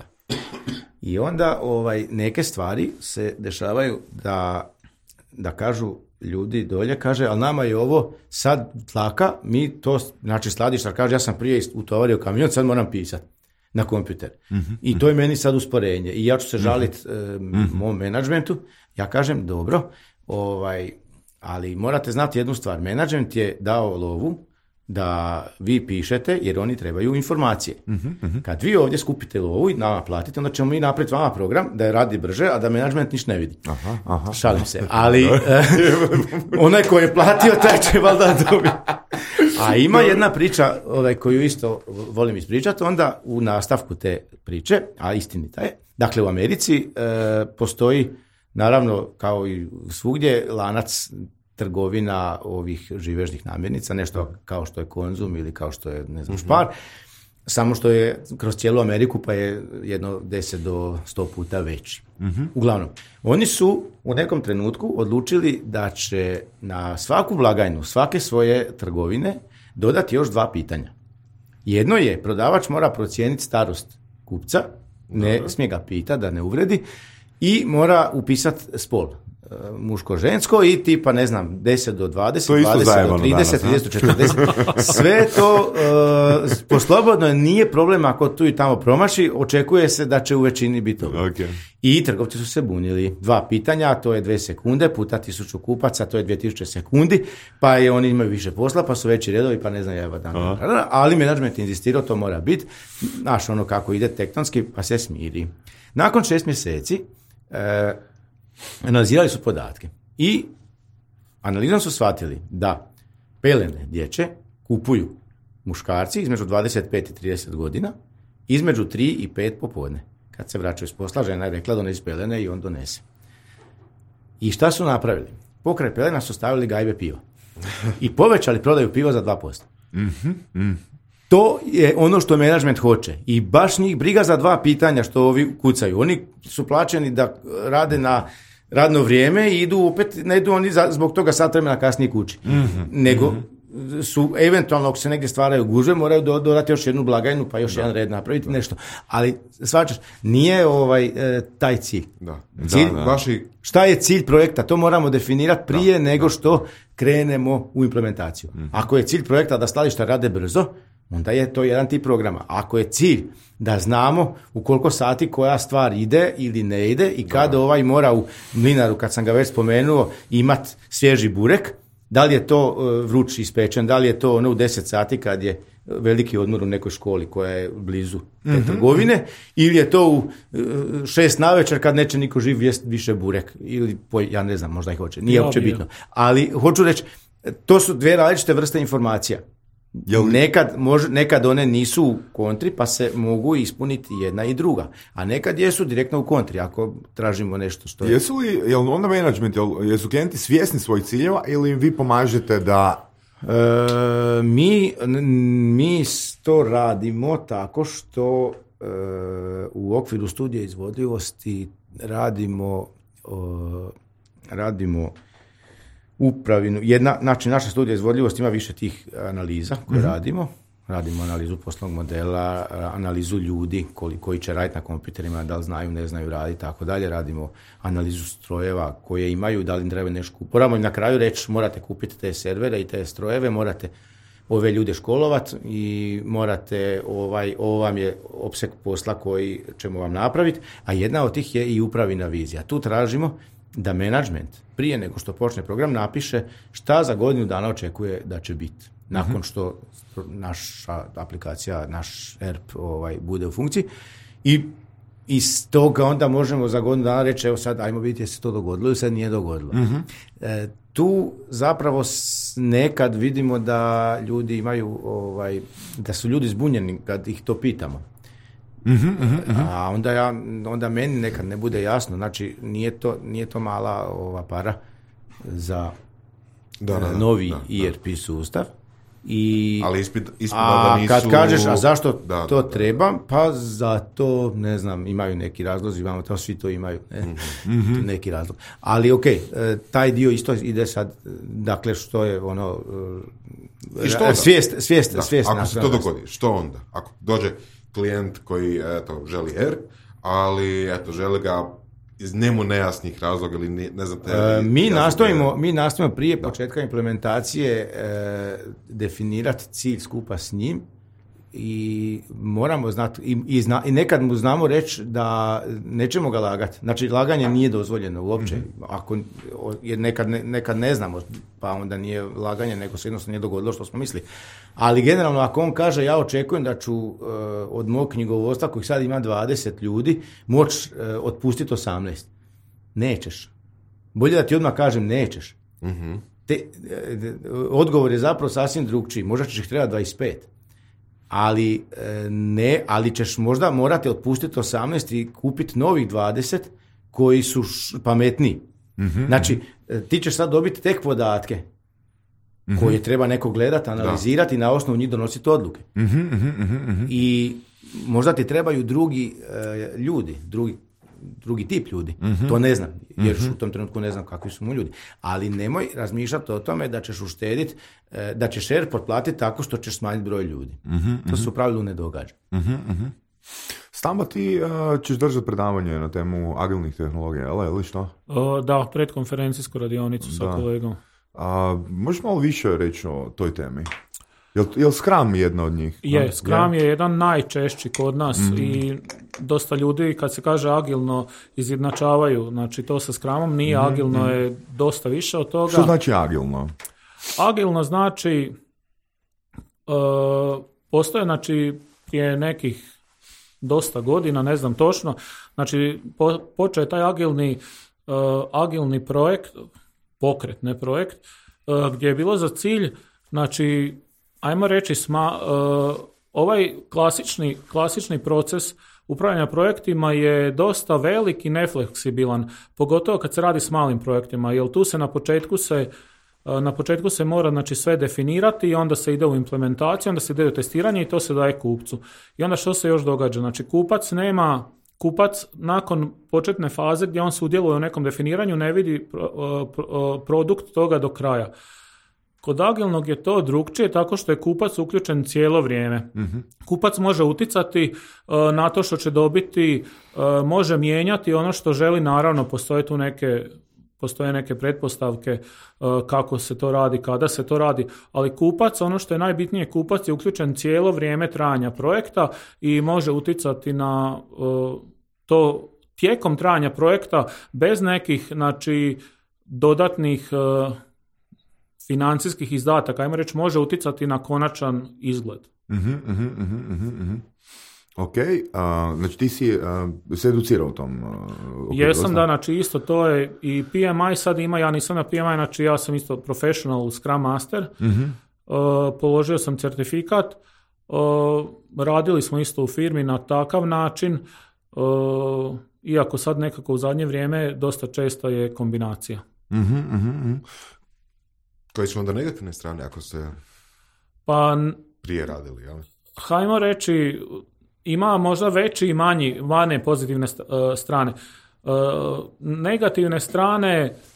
I onda ovaj, neke stvari se dešavaju da, da kažu ljudi dolje, kaže, ali nama je ovo sad tlaka, mi to, znači skladištar kaže, ja sam prije utovario kamion, sad moram pisati na kompjuter. Mm-hmm. I to je meni sad usporenje. I ja ću se žaliti mm-hmm. eh, mom menadžmentu, ja kažem, dobro, ovaj, ali morate znati jednu stvar, menadžment je dao lovu da vi pišete jer oni trebaju informacije. Uh-huh, uh-huh. Kad vi ovdje skupite lovu i nama platite, onda ćemo mi napraviti vama program da je radi brže, a da menadžment ništa ne vidi. Aha, aha. Šalim se. Ali onaj koji je platio, taj će valjda dobiti. A ima jedna priča ovaj, koju isto volim ispričati, onda u nastavku te priče, a istinita je, dakle u Americi e, postoji, naravno kao i svugdje, lanac trgovina ovih živežnih namirnica, nešto kao što je Konzum ili kao što je, ne znam, Spar, mm-hmm. samo što je kroz cijelu Ameriku pa je jedno deset do sto puta veći. Mm-hmm. Uglavnom, oni su u nekom trenutku odlučili da će na svaku blagajnu, svake svoje trgovine dodati još dva pitanja. Jedno je, prodavač mora procijeniti starost kupca, ne Dobre. smije ga pitati da ne uvredi, i mora upisati spol. Muško-žensko i tipa, ne znam, deset do dvadeset, dvadeset do trideset, trideset do četrdeset. Sve to uh, poslobodno nije problem ako tu i tamo promaši, očekuje se da će u većini biti ovo. Okay. I trgovci su se bunili. Dva pitanja, to je dve sekunde, puta tisuću kupaca, to je dvije tisuće sekundi, pa je oni imaju više posla, pa su veći redovi, pa ne znam, jeva dan. Uh-huh. Ali menadžment inzistirao, to mora biti. Znaš, ono kako ide tektonski, pa se smiri. Nakon šest mjeseci, uh, analizirali su podatke i analizom su shvatili da pelene dječje kupuju muškarci između dvadeset pet i trideset godina, između tri i pet popodne. Kad se vraćaju s posla, žena je rekla donesi pelene i on donese. I šta su napravili? Pokraj pelena su stavili gajbe piva i povećali prodaju piva za dva posto. Mm-hmm. Mm. To je ono što menadžment hoće i baš njih briga za dva pitanja što ovi kucaju. Oni su plaćeni da rade na radno vrijeme i idu opet, ne idu oni za, zbog toga sat vremena kasnije kući. Mm-hmm. Nego su, eventualno ako se negdje stvaraju gužve, moraju dodati još jednu blagajnu pa još da. jedan red napraviti, da. nešto. Ali shvaćaš, nije ovaj e, taj cilj. Da. Cilj da, da. Vaši... Šta je cilj projekta? To moramo definirati prije da. nego što krenemo u implementaciju. Mm-hmm. Ako je cilj projekta da skladišta rade brzo, onda je to jedan tip programa. Ako je cilj da znamo u koliko sati koja stvar ide ili ne ide i kad da. ovaj mora u mlinaru, kad sam ga već spomenuo, imat svježi burek, da li je to uh, vruć ispečen, da li je to ono u deset sati kad je veliki odmor u nekoj školi koja je blizu te mm-hmm. trgovine, ili je to u uh, šest navečer kad neće niko živ jest više burek, ili po, ja ne znam, možda i hoće, nije uopće bitno. Ali hoću reći, to su dvije različite vrste informacija. Nekad, mož, nekad one nisu u kontri pa se mogu ispuniti jedna i druga, a nekad jesu direktno u kontri ako tražimo nešto što je. Jesu li, jel onda management, jel, jesu klijenti svjesni svojih ciljeva ili im vi pomažete da... E, mi, mi to radimo tako što e, u okviru studija izvodljivosti radimo, o, radimo upravi, jedna, znači naša studija izvodljivosti ima više tih analiza koje Mhm. radimo. Radimo analizu poslovnog modela, analizu ljudi koji, koji će raditi na kompjuterima, da li znaju, ne znaju raditi, tako dalje. Radimo analizu strojeva koje imaju, da li im treba nešto kupiti. Moramo im na kraju reći, morate kupiti te servere i te strojeve, morate ove ljude školovat i morate, ovaj, ovo vam je opseg posla koji ćemo vam napraviti, a jedna od tih je i upravina vizija. Tu tražimo da menadžment prije nego što počne program napiše šta za godinu dana očekuje da će biti. Nakon što naša aplikacija, naš E R P ovaj, bude u funkciji i iz toga onda možemo za godinu dana reći evo sad ajmo vidjeti je se to dogodilo ili sad nije dogodilo. Uh-huh. E, tu zapravo nekad vidimo da ljudi imaju, ovaj, da su ljudi zbunjeni kad ih to pitamo. Uh-huh, uh-huh. A onda, ja, onda meni nekad ne bude jasno, znači nije to, nije to mala ova para za da, da, novi da, da. E R P sustav. I, ali ispit, ispit a da nisu... kad kažeš, a zašto da, to da, treba, pa zato, ne znam, imaju neki razlozi, imamo to, svi to imaju, ne? Mm-hmm. neki razlog. Ali ok, taj dio isto ide sad, dakle, što je ono... I što onda? Svijest, svijest, da, svijest. Ako se to dogodi, što onda? Ako dođe klijent koji, eto, želi E R P, ali, eto, želi ga iz njemu nejasnih razloga ili ne, ne znam... Te, e, mi, nastojimo, mi nastojimo prije da. početka implementacije e, definirati cilj skupa s njim i moramo znati i, i, zna, i nekad mu znamo reći da nećemo ga lagati. Znači, laganje nije dozvoljeno uopće. Mm-hmm. Ako, jer nekad, ne, nekad ne znamo, pa onda nije laganje, nego se jednostavno nije dogodilo što smo mislili. Ali generalno, ako on kaže ja očekujem da ću uh, od mog knjigovodstva, kojih sad ima dvadeset ljudi, moći uh, otpustiti osamnaest. Nećeš. Bolje da ti odmah kažem nećeš. Mm-hmm. Te, uh, odgovor je zapravo sasvim drugčiji. Možda ćeš ih trebati dvadeset pet. Ali, ne, ali ćeš možda morati otpustiti osamnaest i kupiti novih dvadeset koji su pametniji. Mm-hmm. Znači, ti ćeš sad dobiti tek podatke mm-hmm. koje treba neko gledati, analizirati i na osnovu njih donositi odluke. Mm-hmm, mm-hmm. I možda ti trebaju drugi uh, ljudi, drugi, drugi tip ljudi. Mm-hmm. To ne znam, jer mm-hmm. u tom trenutku ne znam kakvi su mu ljudi. Ali nemoj razmišljati o tome da ćeš uštediti, da ćeš E R P platiti tako što ćeš smanjiti broj ljudi. Mm-hmm. To se u pravilu ne događa. Mm-hmm. Stamba, ti uh, ćeš držati predavanje na temu agilnih tehnologija, ali, ili što? O, da, predkonferencijsku radionicu sa da. kolegom. A, možeš malo više reći o toj temi? Jel, jel Scrum jedna od njih? Je, Scrum je jedan najčešći kod nas mm-hmm. i dosta ljudi kad se kaže agilno izjednačavaju, znači to sa Scrumom nije mm-hmm. agilno je dosta više od toga. Što znači agilno? Agilno znači uh, postoje znači prije nekih dosta godina, ne znam točno, znači po, počeo je taj agilni, uh, agilni projekt, pokret, ne projekt, uh, gdje je bilo za cilj, znači ajmo reći, sma, uh, ovaj klasični, klasični proces upravljanja projektima je dosta velik i nefleksibilan, pogotovo kad se radi s malim projektima, jer tu se na početku se, uh, na početku se mora znači, sve definirati i onda se ide u implementaciju, onda se ide u testiranje i to se daje kupcu. I onda što se još događa? Znači kupac nema, kupac nakon početne faze gdje on sudjeluje u nekom definiranju ne vidi uh, uh, produkt toga do kraja. Kod agilnog je to drukčije tako što je kupac uključen cijelo vrijeme. Mm-hmm. Kupac može uticati uh, na to što će dobiti, uh, može mijenjati ono što želi, naravno postoje tu neke, postoje neke pretpostavke uh, kako se to radi, kada se to radi, ali kupac, ono što je najbitnije, kupac je uključen cijelo vrijeme trajanja projekta i može uticati na uh, to tijekom trajanja projekta bez nekih znači, dodatnih uh, financijskih izdataka, ajmo reći, može utjecati na konačan izgled. Uh-huh, uh-huh, uh-huh, uh-huh. Ok, uh, znači ti si uh, se educirao u tom? Uh, Jesam, da, znači isto to je i P M I sad ima, ja nisam na P M I, znači ja sam isto professional Scrum Master, uh-huh. uh, položio sam certifikat, uh, radili smo isto u firmi na takav način, uh, iako sad nekako u zadnje vrijeme dosta često je kombinacija. Uh-huh, uh-huh. Koje su onda negativne strane ako se pa, prije radili, jel? Hajmo reći, ima možda veći i manji, manje pozitivne strane. Uh, negativne strane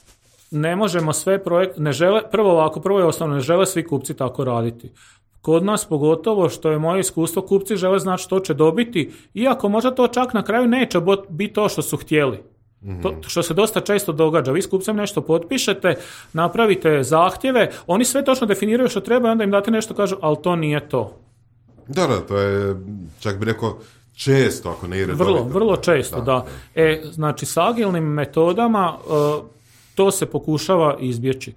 ne možemo sve projekte, ne žele, prvo ovako, prvo je osnovno, ne žele svi kupci tako raditi. Kod nas pogotovo, što je moje iskustvo, kupci žele znati što će dobiti, iako možda to čak na kraju neće biti to što su htjeli. Mm-hmm. To, što se dosta često događa. Vi s kupcem nešto potpišete, napravite zahtjeve, oni sve točno definiraju što treba i onda im date nešto, kažu, ali to nije to. Da, da, to je, čak bi rekao, često, ako ne i redovito. Vrlo, vrlo često, da. da. E, znači, s agilnim metodama uh, to se pokušava izbjeći.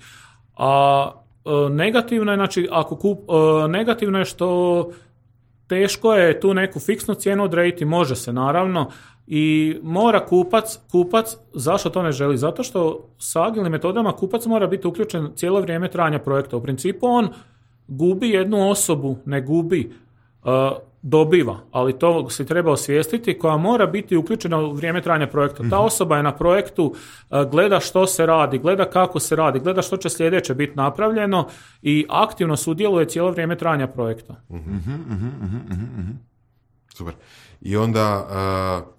A uh, negativno je, znači, ako kup, uh, negativno je što teško je tu neku fiksnu cijenu odrediti, može se naravno, i mora kupac, kupac, zašto to ne želi? Zato što s agilnim metodama kupac mora biti uključen cijelo vrijeme trajanja projekta. U principu on gubi jednu osobu, ne gubi, uh, dobiva, ali to se treba osvijestiti, koja mora biti uključena u vrijeme trajanja projekta. Ta osoba je na projektu, uh, gleda što se radi, gleda kako se radi, gleda što će sljedeće biti napravljeno i aktivno sudjeluje cijelo vrijeme trajanja projekta. Mm-hmm, mm-hmm, mm-hmm. Super. I onda uh,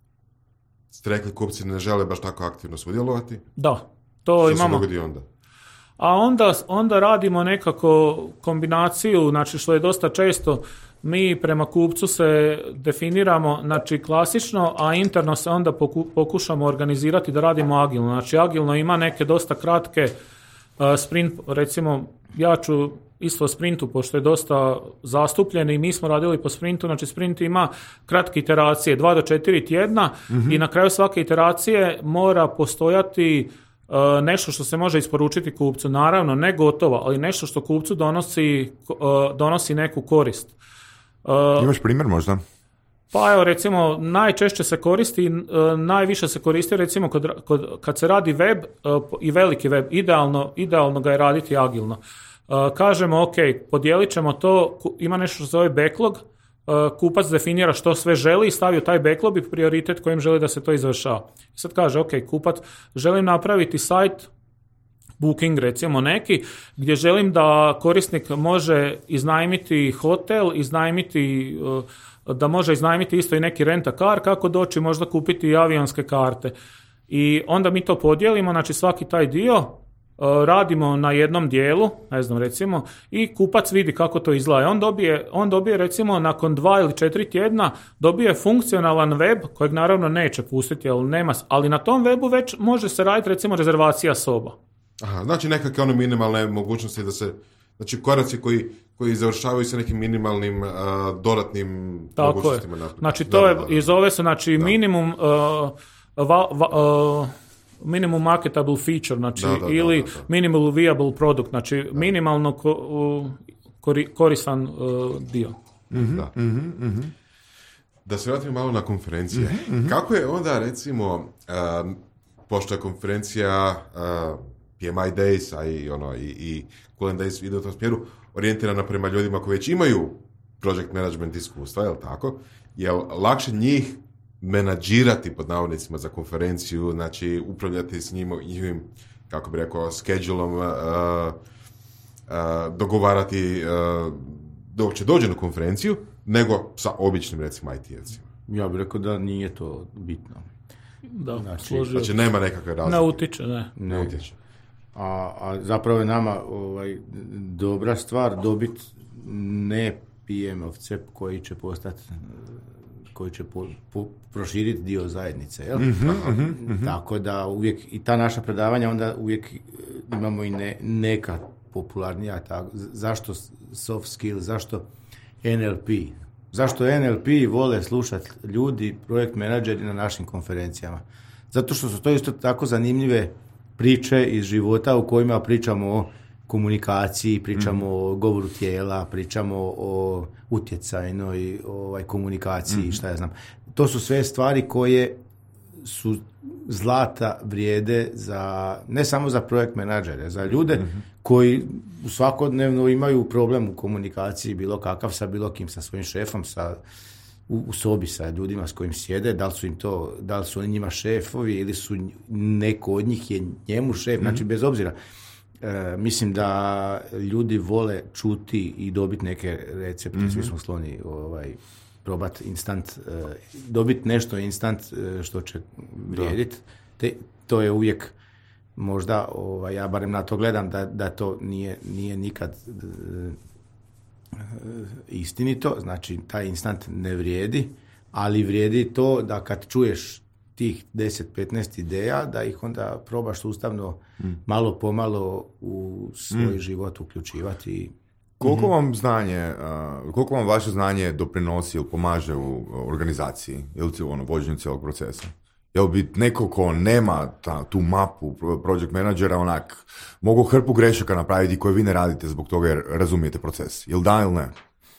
ste rekli kupci ne žele baš tako aktivno sudjelovati? Da, to što imamo. Se dogodi onda? A onda, onda radimo nekako kombinaciju, znači što je dosta često, mi prema kupcu se definiramo, znači klasično, a interno se onda poku, pokušamo organizirati da radimo agilno. Znači agilno ima neke dosta kratke uh, sprint, recimo ja ću isto o sprintu, pošto je dosta zastupljen i mi smo radili po sprintu, znači sprint ima kratke iteracije, dva do četiri tjedna mm-hmm. i na kraju svake iteracije mora postojati uh, nešto što se može isporučiti kupcu. Naravno, ne gotovo, ali nešto što kupcu donosi, uh, donosi neku korist. Uh, Imaš primjer možda? Pa evo, recimo, najčešće se koristi, uh, najviše se koristi recimo kod, kod, kad se radi web uh, i veliki web, idealno, idealno ga je raditi agilno. Uh, kažemo, ok, podijelit ćemo to, ima nešto što se zove backlog, uh, kupac definira što sve želi i stavi u taj backlog i prioritet kojim želi da se to izvršava. I sad kaže, ok, kupac, želim napraviti sajt, booking recimo neki, gdje želim da korisnik može iznajmiti hotel, iznajmiti, uh, da može iznajmiti isto i neki rent-a-car, kako doći možda kupiti avionske karte. I onda mi to podijelimo, znači svaki taj dio, radimo na jednom dijelu, ne znam recimo, i kupac vidi kako to izgleda. On dobije, on dobije recimo nakon dva ili četiri tjedna dobije funkcionalan web kojeg naravno neće pustiti, ali nema, ali na tom webu već može se raditi recimo rezervacija soba. Aha, znači nekakve ono minimalne mogućnosti da se, znači koraci koji, koji završavaju sa nekim minimalnim uh, dodatnim tako mogućnostima. Je. Naprijed. Znači to da, je, da, da. I zove se znači da. minimum uh, va, va, uh, minimum marketable feature, znači da, da, ili da, da, da. minimal viable product, znači da. minimalno ko, uh, kori, koristan uh, dio. Mm-hmm, da. Mm-hmm, mm-hmm. Da se vratimo malo na konferencije. Mm-hmm. Kako je onda recimo, uh, pošto je konferencija uh, P M I Days, a i, ono, i, i Cool and Days ide u tom smjeru, orijentirana prema ljudima koji već imaju project management iskustva, je li tako? Je li lakše njih menadžirati pod navodnicima za konferenciju, znači upravljati s njim, njihovim, kako bi rekao, schedulom, uh, uh, dogovarati uh, da uopće dođe na konferenciju, nego sa običnim, recimo, I T-evcima? Ja bih rekao da nije to bitno. Da, znači, znači nema nekakve razlike. Ne utiče, ne. Ne utiče. A, a zapravo je nama ovaj, dobra stvar dobiti ne P M-ovce koji će postati, koji će po, po, proširiti dio zajednice. Jel? Mm-hmm, mm-hmm. Tako da uvijek, i ta naša predavanja onda uvijek imamo i ne, neka popularnija. Tako, zašto soft skill, zašto N L P? Zašto N L P vole slušati ljudi, projekt menadžeri na našim konferencijama? Zato što su to isto tako zanimljive priče iz života u kojima pričamo o komunikaciji, pričamo mm. o govoru tijela, pričamo o utjecajnoj ovaj, komunikaciji, mm. šta ja znam. To su sve stvari koje su zlata vrijede za, ne samo za projekt menadžere, za ljude mm-hmm. koji svakodnevno imaju problem u komunikaciji, bilo kakav, sa bilo kim, sa svojim šefom, sa u, u sobi sa ljudima s kojim sjede, da li su im to, da li su oni njima šefovi ili su neko od njih je njemu šef, mm-hmm. znači bez obzira. E, mislim da ljudi vole čuti i dobiti neke recepte, mm-hmm. svi smo skloni ovaj, probati instant, e, dobiti nešto instant e, što će vrijediti. Te, to je uvijek možda, ovaj, ja barem na to gledam da, da to nije, nije nikad e, istinito, znači taj instant ne vrijedi, ali vrijedi to da kad čuješ tih deset petnaest ideja, da ih onda probaš sustavno mm. malo pomalo u svoj mm. život uključivati. Koliko vam znanje, uh, koliko vam vaše znanje doprinosi ili pomaže u organizaciji ili ono, vođenju cijelog procesa? Jel bi neko ko nema ta, tu mapu project managera onak mogu hrpu grešaka napraviti koje vi ne radite zbog toga jer razumijete proces? Jel da ili ne?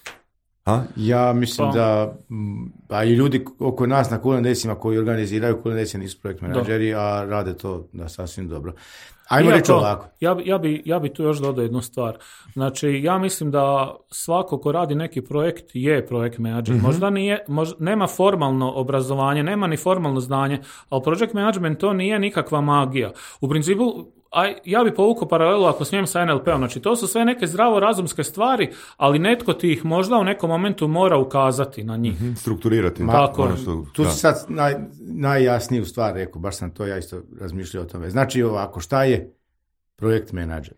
Ha? Ja mislim pa. da a i ljudi oko nas na Cool and Daysima koji organiziraju Cool and Days nisu projekt menadžeri, a rade to da sasvim dobro. Ajmo reći ovako. Ja, ja, bi, ja bi tu još dodao jednu stvar. Znači, ja mislim da svako ko radi neki projekt je projekt menadžer. Mm-hmm. Možda nije, možda, nema formalno obrazovanje, nema ni formalno znanje, ali project management to nije nikakva magija. U principu, aj, ja bi povukao paralelu ako smijem sa en el pe-om. Znači, to su sve neke zdravorazumske stvari, ali netko ti ih možda u nekom momentu mora ukazati na njih. Mm-hmm. Strukturirati. Ma, tako ono što, tu si sad naj, najjasniju stvar rekao, baš sam to ja isto razmišljao o tome. Znači ovako, šta je projekt menadžer?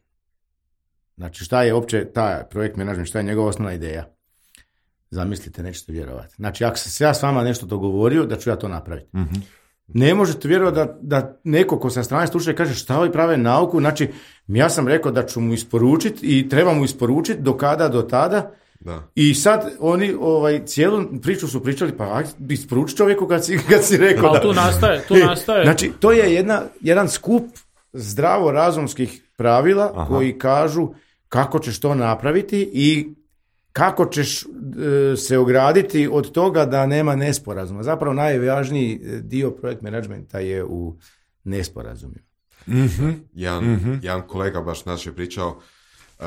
Znači, šta je uopće taj projekt menadžment, šta je njegova osnovna ideja? Zamislite, nećete vjerovati. Znači, ako sam se ja s vama nešto dogovorio, da ću ja to napraviti. Mm-hmm. Ne možete vjerovati da, da neko ko sa strane sluša i kaže šta ovi prave nauku, znači, ja sam rekao da ću mu isporučiti i treba mu isporučiti do kada, do tada. Da. I sad oni ovaj, cijelu priču su pričali, pa aj, isporuči čovjeku kad si, kad si rekao. Ali da. tu nastaje, tu nastaje. Znači, to je jedna, jedan skup zdravorazumskih pravila Aha. koji kažu kako ćeš to napraviti i kako ćeš e, se ograditi od toga da nema nesporazuma. Zapravo najvažniji dio projekt menadžmenta je u nesporazumima. Mm-hmm. Jedan, mm-hmm. jedan kolega baš naš je pričao uh,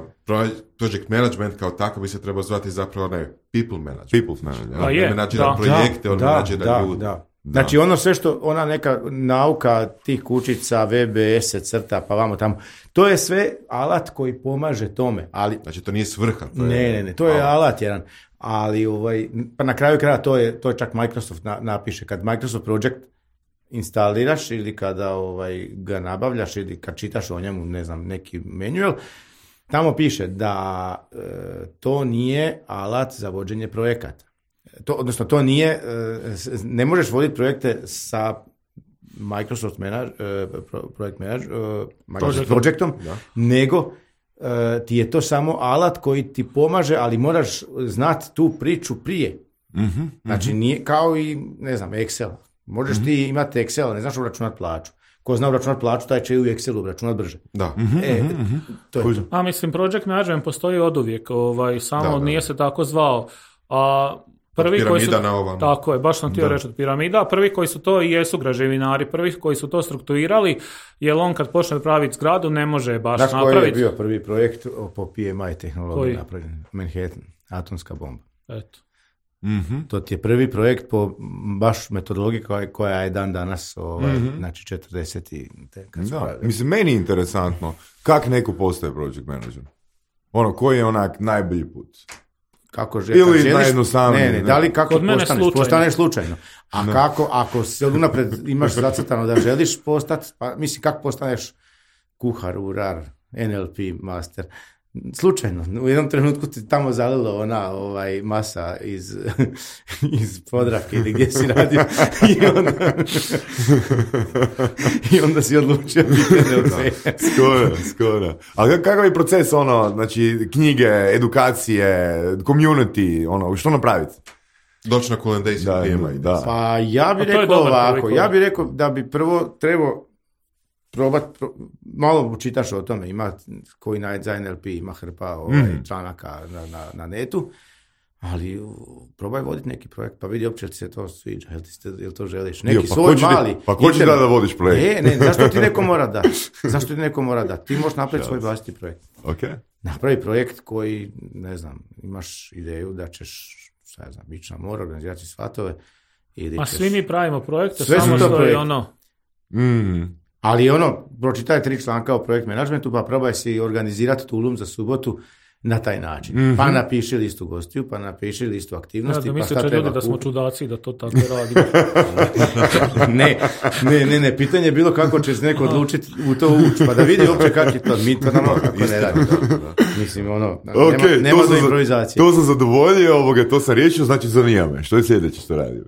project management kao tako bi se trebao zvati zapravo ne people management. People management. On ne menadžira projekte, on menadžira ljude. Da. Znači ono sve što, ona neka nauka tih kućica, ve be es, crta, pa vamo tamo, to je sve alat koji pomaže tome, ali... Znači to nije svrha. To je... Ne, ne, ne, to je alat, alat jedan, ali ovaj, pa na kraju kraja to je, to je čak Microsoft na, napiše, kad Microsoft Project instaliraš ili kada ovaj, ga nabavljaš ili kad čitaš o njemu, ne znam, neki manual, tamo piše da e, to nije alat za vođenje projekata. To, odnosno, to nije, ne možeš voditi projekte sa Microsoft manage, projekt manage, Microsoft projektom, nego ti je to samo alat koji ti pomaže, ali moraš znati tu priču prije. Mm-hmm, znači, nije kao i, ne znam, Excel. Možeš mm-hmm. ti imati Excel, ne znaš uračunati plaću. Ko zna uračunati plaću, taj će i u Excelu uračunati brže. Da. E, to je to. A mislim, project management postoji oduvijek, ovaj, samo da, da. nije se tako zvao. A prvi koji su, tako je, baš sam htio reći od piramida, prvi koji su to i jesu građevinari, prvi koji su to strukturirali, jer on kad počne praviti zgradu ne može baš Znaš napraviti. Znaš koji je bio prvi projekt po P M I tehnologiji napravljen? Manhattan, atomska bomba. Eto. Mm-hmm. To ti je prvi projekt po baš metodologiji koja, koja je dan danas, ovaj, mm-hmm. znači četrdeset Kad da, mislim, meni je interesantno kak neko postaje project manager. Ono, koji je onak najbolji put? Kako želiš, ili želiš, najjednostavnije. Ne, ne, da li kako postaneš, postaneš slučajno. A ne. Kako, ako se unapred imaš zacrtano da želiš postati, pa mislim kako postaneš kuhar, urar, en el pe master, slučajno. U jednom trenutku ti tamo zalilo ona ovaj, masa iz, iz Podravke ili gdje si radio i onda, i onda si odlučio biti en el pe. Skoro, skoro. Ali kakav je proces, ono, znači, knjige, edukacije, community, ono, što napraviti? Doći na Cool and Days da, ima, da. Pa ja bih rekao ovako, ja bih rekao da bi prvo trebao probat, pro, malo čitaš o tome, ima koji na, za en el pe ima hrpa ovaj, mm. članaka na, na, na netu, ali probaj voditi neki projekt, pa vidi uopće ti se to sviđa, jel, ti ste, jel to želiš. Neki jo, pa svoj mali. Pa ko će da da vodiš projekt? Ne, ne, zašto ti neko mora da? Zašto ti neko mora da? Ti možeš napraviti svoj vlastiti projekt. Okay. Napravi projekt koji, ne znam, imaš ideju da ćeš, šta ja znam, ići na more, organizirati svatove. A ćeš... svi mi pravimo projekte, samo što je ono... Mm. Ali ono, pročitaj tri članka o projekt menadžmentu, pa probaj si organizirati tulum za subotu na taj način. Mm-hmm. Pa napiši listu gostiju, pa napiši listu aktivnosti, Ja, da pa šta misliće treba ljudi da smo kupiti. čudaci da to tako radimo. ne, ne, ne, ne, pitanje je bilo kako će se neko odlučiti u to ući, pa da vidi uopće kako je to, mi to nam kako ne radimo. Mislim, ono, Ok, nema, nema to do sam, improvizacije. to sam zadovoljio, ovoga, to sam riješio, znači zanima me. Što je sljedeće što radio?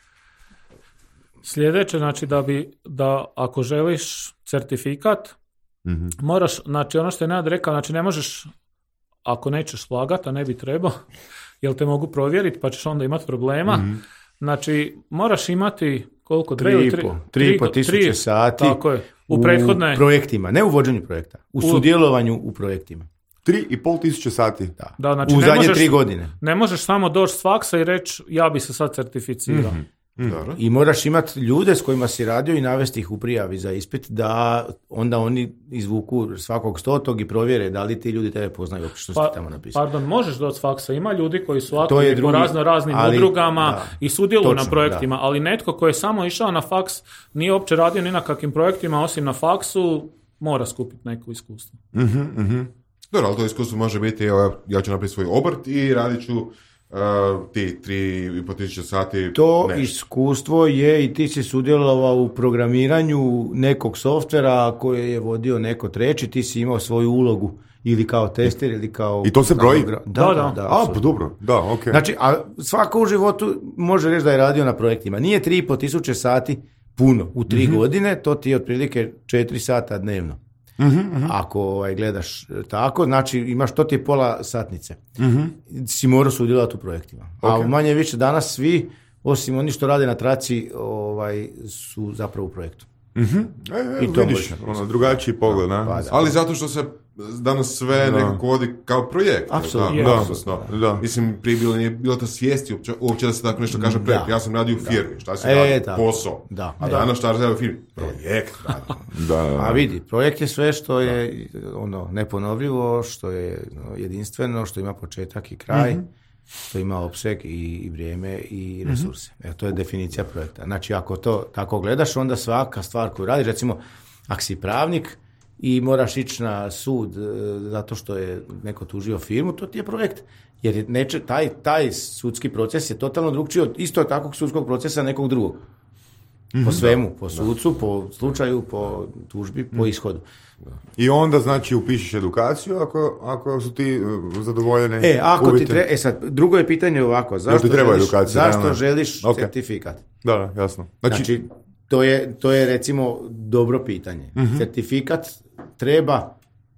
Sljedeće, znači da bi, da ako želiš certifikat, Mhm. moraš, znači ono što je Nenad rekao, znači ne možeš, ako nećeš slagat, a ne bi trebao, jel te mogu provjeriti, pa ćeš onda imati problema. Mhm. Znači, moraš imati koliko? Tri Dve i ili po, tri i po tisuće tri- sati Tako je, u prethodne... projektima, ne u vođenju projekta, u, U- sudjelovanju u projektima. Tri i pol tisuće sati. Da. Da, znači u ne zadnje možeš- tri godine. Ne možeš samo doći s faksa i reći ja bi se sad certificirao. Mhm. Dobro. I moraš imati ljude s kojima si radio i navesti ih u prijavi za ispit, da onda oni izvuku svakog stotog i provjere da li ti ljudi tebe poznaju uopće što Pa, si tamo napisao. pardon, možeš doći s faksa. Ima ljudi koji su To je aktivni po drugi, razno raznim ali- udrugama da, i sudjeluju točno, na projektima, ali netko koji je samo išao na faks, nije uopće radio ni na kakvim projektima osim na faksu, mora skupiti neko iskustvo. Dobro, ali to iskustvo može biti, evo, ja ću napraviti svoj obrt i radit ću uh, ti tri i po tisuće sati. To nešto. iskustvo je i ti si sudjelovao u programiranju nekog softvera koje je vodio neko treći, ti si imao svoju ulogu ili kao tester ili kao... I to se broji? Da, Da, da, da. da. A, pa apsolutno. dobro, da, ok. Znači, a svako u životu može reći da je radio na projektima. Nije tri i po tisuće sati puno. U tri godine to ti je otprilike četiri sata dnevno. Ako ovaj, gledaš tako, znači imaš to ti je pola satnice. Si morao sudjelovati u projektima. A Ok. manje više danas svi, osim oni što rade na traci, ovaj, su zapravo u projektu. E, e, I to vidiš, može. ono, drugačiji pogled, na? Pa da. Ali zato što se danas sve nekako vodi kao projekt. Apsolutno. Da, Da. apsolutno. Da. Mislim, prije bilo nije bilo ta svijesti uopće, uopće da se tako nešto kaže projekt. Da. Ja sam radio u firmi, šta si E, radio? tako. Posao. Da. A Da. danas šta radi u firmi? Projekt. Da. Da, da. A vidi, projekt je sve što je ono neponovljivo, što je no, jedinstveno, što ima početak i kraj, što ima opseg i, i vrijeme i resurse. Evo, to je definicija projekta. Znači, ako to tako gledaš, onda svaka stvar koju radiš, recimo, ako si pravnik i moraš ići na sud e, zato što je neko tužio firmu, to ti je projekt. Jer je neče, taj, taj sudski proces je totalno drugčiji od isto takvog sudskog procesa nekog drugog. Po svemu, po sucu, po slučaju, po tužbi, po ishodu. I onda, znači, upišeš edukaciju ako, ako su ti uh, zadovoljene E, ako ti uvjeti. treba, e sad, drugo je pitanje ovako, zašto, ti treba želiš, edukacija, zašto naravno. želiš Ok. certifikat? Da, da, jasno. Znači, Znači, to, je, to je recimo dobro pitanje. Certifikat treba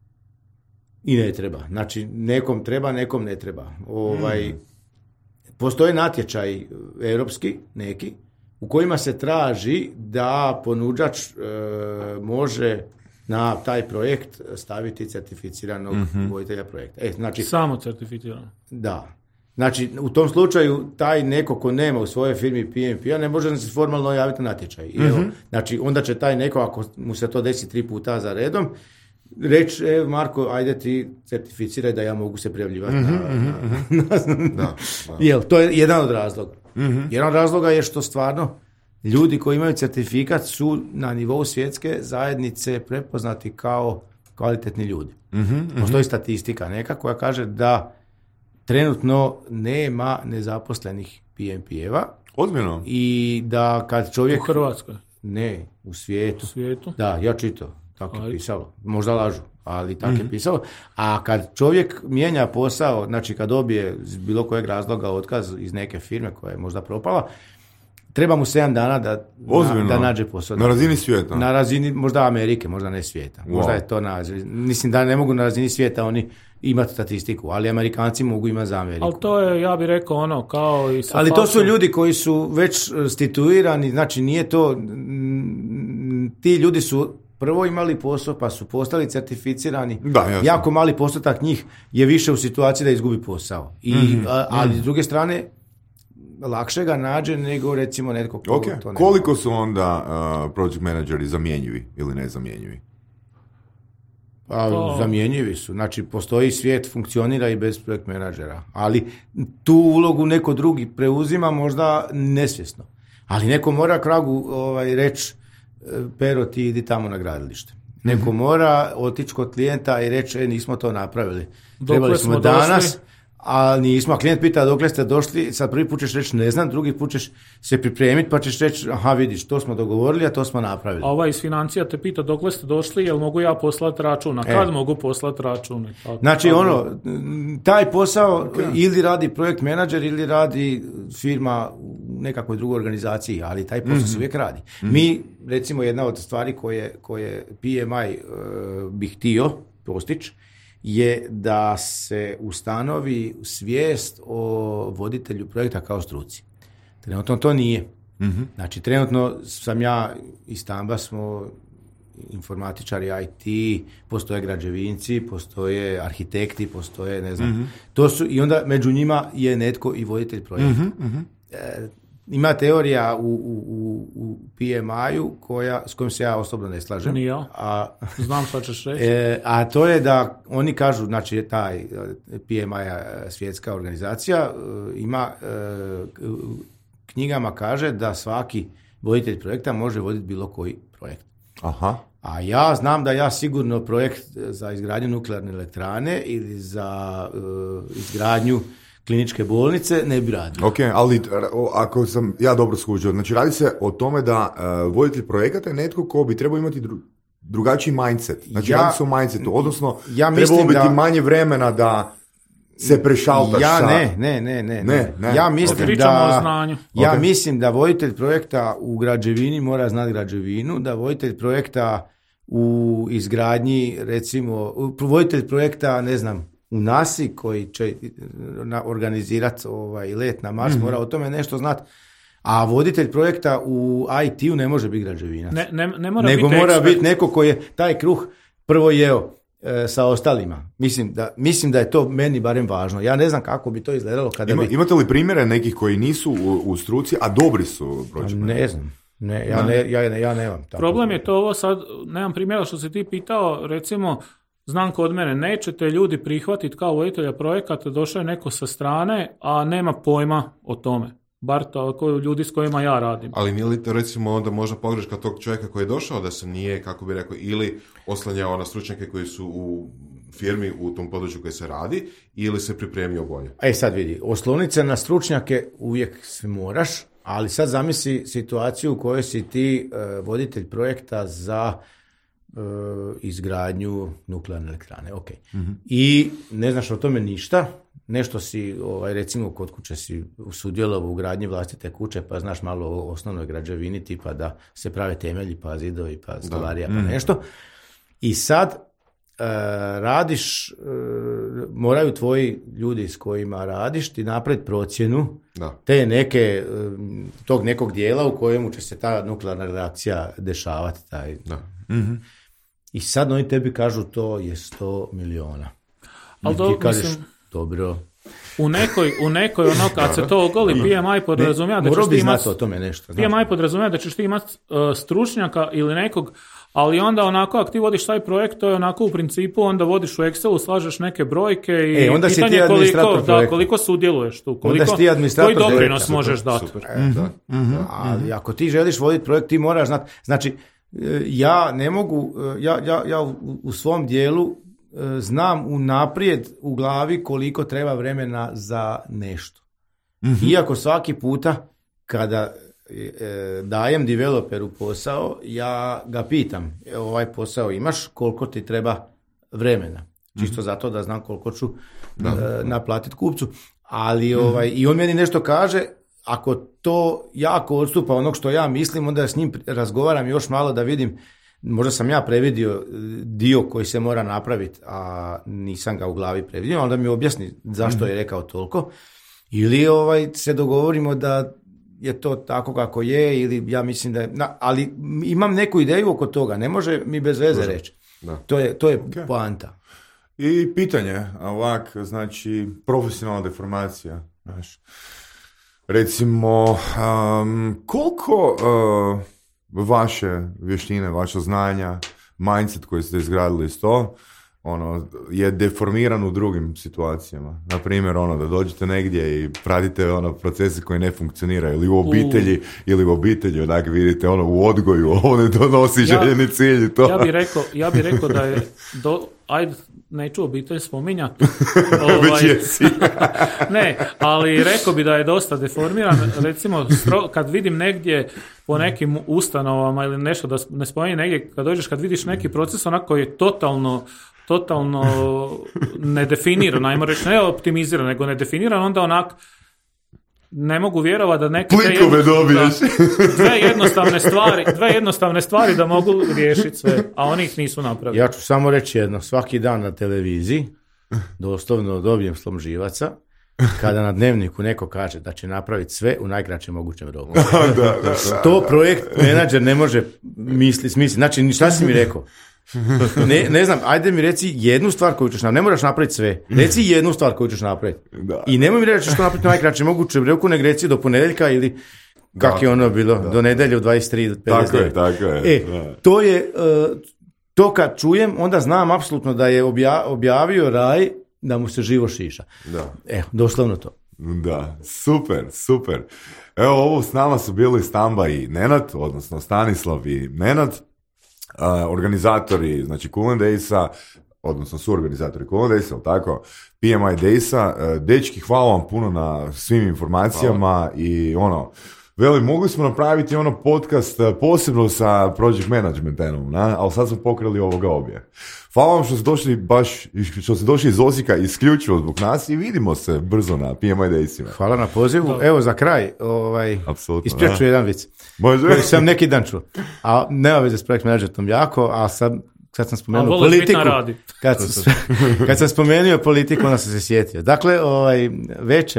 i ne treba. Znači, nekom treba, nekom ne treba. Ovaj, Postoje natječaj europski, neki, u kojima se traži da ponuđač e, može na taj projekt staviti certificiranog voditelja projekta. E, znači, Samo certificirano. da. Znači, u tom slučaju taj neko ko nema u svojoj firmi P M P-a ne može se formalno javiti na natječaj. I evo, znači, onda će taj neko, ako mu se to desi tri puta za redom, reći, e, Marko, ajde ti certificiraj da ja mogu se prijavljivati na, na, na, Da, da. Jel, to je jedan od razloga. Jedan od razloga je što stvarno ljudi koji imaju certifikat su na nivou svjetske zajednice prepoznati kao kvalitetni ljudi. Postoji statistika neka koja kaže da trenutno nema nezaposlenih P M P-eva ozbiljno. i da kad čovjek... U Hrvatskoj, Ne, u svijetu. u svijetu. Da, ja čitao. Tako je Ajde. pisalo. Možda lažu, ali tako je pisalo. A kad čovjek mijenja posao, znači kad dobije iz bilo kojeg razloga otkaz iz neke firme koja je možda propala, treba mu sedam dana da, na, Ozbiljno. da nađe posao. Na razini svijeta. Na razini možda Amerike, možda ne svijeta. Možda Wow. je to na... Mislim da ne mogu na razini svijeta oni imati statistiku, ali Amerikanci mogu imati za Ameriku. Ali to je, ja bih rekao, ono, kao i sa Ali to su faksom. ljudi koji su već situirani, znači nije to, mm, ti ljudi su prvo imali posao pa su postali certificirani. Da, jasno. Jako mali postotak njih je više u situaciji da izgubi posao. I, a- ali s druge strane, lakše ga nađe nego recimo netko ko Ok, to ne. koliko su onda uh, project manageri zamjenjivi ili nezamjenjivi? A, To- zamjenjivi su. Znači, postoji svijet, funkcionira i bez projekt menadžera. Ali tu ulogu neko drugi preuzima možda nesvjesno. Ali neko mora kragu ovaj, reći, e, Pero, ti idi tamo na gradilište. Neko mora otići kod klijenta i reći, e, nismo to napravili. Dokle Trebali smo smo danas, došli? a nismo. A klijent pita dokle ste došli, sad prvi put ćeš reći ne znam, drugi put ćeš se pripremiti pa ćeš reći, aha vidiš, to smo dogovorili, a to smo napravili. A ovaj iz financija te pita dokle ste došli, jel mogu ja poslati račun, a kad E. mogu poslati račun? Tako, Znači tako. ono, taj posao ili radi projekt menadžer ili radi firma u nekakvoj drugoj organizaciji, ali taj posao se uvijek radi. Mi, recimo, jedna od stvari koje, koje P M I uh, bi htio postići je da se ustanovi svijest o voditelju projekta kao struci. Trenutno to nije. Znači, trenutno sam ja i Stamba smo informatičari I T, postoje građevinci, postoje arhitekti, postoje, ne znam, to su, i onda među njima je netko i voditelj projekta. E, ima teorija u, u, u, u P M I-u koja, s kojom se ja osobno ne slažem. Ni ja. A, Znam šta ćeš reći. e, a to je da oni kažu, znači taj e, P M I, svjetska organizacija, e, ima, e, u knjigama kaže da svaki voditelj projekta može voditi bilo koji projekt. Aha. A ja znam da ja sigurno projekt za izgradnju nuklearne elektrane ili za uh, izgradnju kliničke bolnice ne bi radio. Ok, ali o, ako sam ja dobro skužio, znači radi se o tome da uh, voditelj projekata je netko ko bi trebao imati dru, drugačiji mindset. Znači Ja- radi se o mindsetu, odnosno Ja trebalo mislim biti da- manje vremena da se prešaltaš Ja sa... ne, ne, ne, ne, Ne, ne. Ja mislim Pričamo da o znanju. ja Ok. mislim da voditelj projekta u građevini mora znati građevinu, da voditelj projekta u izgradnji, recimo, voditelj projekta, ne znam, u nasi koji će na, organizirati ovaj let na Mars, mora o tome nešto znati. A voditelj projekta u I T-u ne može biti građevinac. Ne, ne, ne mora Nego biti mora ekspert. biti neko koji je taj kruh prvo jeo e, sa ostalima. Mislim da, mislim da je to meni barem važno. Ja ne znam kako bi to izgledalo kada Ima, bi... imate li primjere nekih koji nisu u, u struci, a dobri su project manageri? Ne znam. Ne, ja, ne, ja, ja nemam tako. Problem je to ovo sad, nemam primjera što si ti pitao, recimo, znam kod mene, nećete ljudi prihvatiti kao voditelja projekata, došao je neko sa strane, a nema pojma o tome. Bar to koji ljudi s kojima ja radim. Ali nije li to recimo onda možda pogreška tog čovjeka koji je došao da se nije, kako bi rekao, ili oslanjao na stručnjake koji su u firmi u tom području koji se radi, ili se pripremio bolje? E sad vidi, oslonit se na stručnjake uvijek se moraš, ali sad zamisli situaciju u kojoj si ti e, voditelj projekta za e, izgradnju nuklearne elektrane. Okay. I ne znaš o tome ništa, nešto si, ovaj, recimo kod kuće si sudjelovao u gradnji vlastite kuće, pa znaš malo o osnovnoj građevini, tipa da se prave temelji, pa zidovi, pa stolarija, pa nešto. I sad e, radiš, e, moraju tvoji ljudi s kojima radiš ti napraviti procjenu Da. te neke, e, tog nekog dijela u kojemu će se ta nuklearna reakcija dešavati. Taj. Da. I sad oni tebi kažu to je sto miliona. Ali I to, ti kažeš, mislim, dobro. u nekoj, u nekoj ono kad se to ogoli, P M I podrazumijeva da Morao ćeš bi ti imati znati o tome nešto. P znaš. M I podrazumijeva da ćeš ti imati uh, stručnjaka ili nekog, ali onda onako ako ti vodiš taj projekt, to je onako u principu, onda vodiš u Excelu, slažeš neke brojke i E, onda si ti pitanje administrator koliko, da, projekta. koliko sudjeluješ tu, koliko, si ti administrator koji doprinos projekta. možeš dati. Super. E, Da. Ali ako ti želiš voditi projekt, ti moraš znati. Znači, e, ja ne mogu, e, ja, ja, ja u, u svom dijelu e, znam unaprijed u glavi koliko treba vremena za nešto. Iako svaki puta kada e, dajem developeru posao, ja ga pitam, "E, ovaj posao imaš, koliko ti treba vremena? Čisto zato da znam koliko ću e, naplatiti kupcu. Ali ovaj, i on meni nešto kaže, ako to jako odstupa onog što ja mislim, onda s njim razgovaram još malo da vidim, možda sam ja previdio dio koji se mora napraviti, a nisam ga u glavi previdio, onda mi objasni zašto je rekao toliko. Ili ovaj, se dogovorimo da je to tako kako je, ili ja mislim da je, na, ali imam neku ideju oko toga, ne može mi bez veze reći. Da. To je, to je poanta. I pitanje, ovak, znači, profesionalna deformacija, znaš. Recimo, um, koliko uh, vaše vještine, vaša znanja, mindset koji ste izgradili iz to, ono, je deformiran u drugim situacijama. Na primjer, ono, da dođete negdje i pratite ono, procese koji ne funkcioniraju, ili u obitelji, u... ili u obitelji, onak vidite, ono, u odgoju, ovo ne donosi ja, željeni cilj i to. Ja bih rekao, ja bi rekao da je, do, ajde, neću obitelj spominjati. ovaj, ne, ali rekao bi da je dosta deformiran. Recimo, stro, kad vidim negdje po nekim ustanovama ili nešto, da ne spominjem negdje, kad dođeš, kad vidiš neki proces onako je totalno totalno nedefiniran, ajmo reći, ne optimiziran, nego nedefiniran, onda onak ne mogu vjerovati da neke plikove dobiješ. Dve jednostavne stvari, dve jednostavne stvari da mogu riješiti sve, a oni ih nisu napravili. Ja ću samo reći jedno, svaki dan na televiziji doslovno dobijem slom živaca kada na dnevniku neko kaže da će napraviti sve u najkraćem mogućem roku. da, da, da, to projekt menadžer ne može misli, smisliti. Znači, šta si mi rekao? Ne, ne znam, ajde mi reci jednu stvar koju ćeš napraviti. Ne moraš napraviti sve. Reci jednu stvar koju ćeš napraviti. Da. I nemoj mi reći da ćeš to napraviti najkraće moguće roku, nek reci do ponedjeljka ili kak je ono bilo, da. Do nedelje u dvadeset tri do pedeset devet. Tako je, tako je. E, to je, uh, to kad čujem, onda znam apsolutno da je obja, objavio Raj da mu se živo šiša. Da. Evo, doslovno to. Da, super, super. Evo, ovo s nama su bili Stamba i Nenad, odnosno Stanislav i Nenad, uh, organizatori, znači Cool and Daysa, odnosno su organizatori Cool and Daysa, tako, P M I Daysa. Uh, dečki, hvala vam puno na svim informacijama. Hvala. I ono, veli, mogli smo napraviti ono podcast posebno sa project managementom, na? Ali sad smo pokrali ovoga obje. Hvala vam što ste došli baš, što ste došli iz Osijeka isključivo zbog nas i vidimo se brzo na P M I Daysima. Hvala na pozivu. Da. Evo za kraj, ovaj, ispričat ću jedan vic. Može? Koji sam neki dan čuo. A nema veze s project managementom jako, a sad kad sam spomenuo politiku, kad sam, kad sam spomenuo politiku, onda sam se sjetio. Dakle, ovaj, veče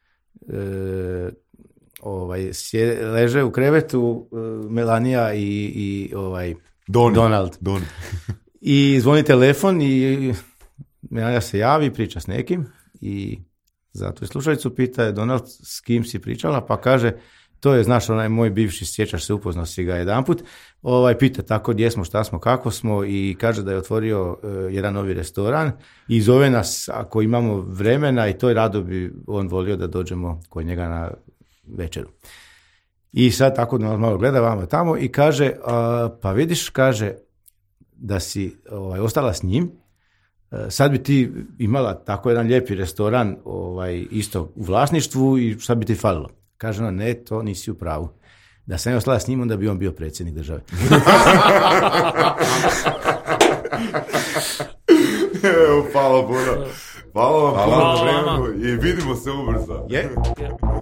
e, ovaj, sje, leže u krevetu e, Melanija i, i ovaj, Doni. Donald. Doni. I zvoni telefon i Melanija se javi, priča s nekim i zato je slušalicu pita je Donald s kim si pričala, pa kaže to je, znaš, onaj moj bivši, sjećaš se, upoznao si ga jedanput, ovaj, pita tako gdje smo, šta smo, kako smo i kaže da je otvorio uh, jedan novi restoran i zove nas ako imamo vremena i to je rado bi on volio da dođemo kod njega na večeru. I sad tako malo gleda vamo tamo i kaže, uh, pa vidiš, kaže, da si ovaj, ostala s njim, sad bi ti imala tako jedan lijepi restoran ovaj, isto u vlasništvu i sad bi ti falilo. Kaže ona, ne, to nisi u pravu. Da sam je ostala s njim, onda bi on bio predsjednik države. Evo, hvala puno. Hvala vam puno na vremenu i vidimo se ubrzo. Je? Yeah.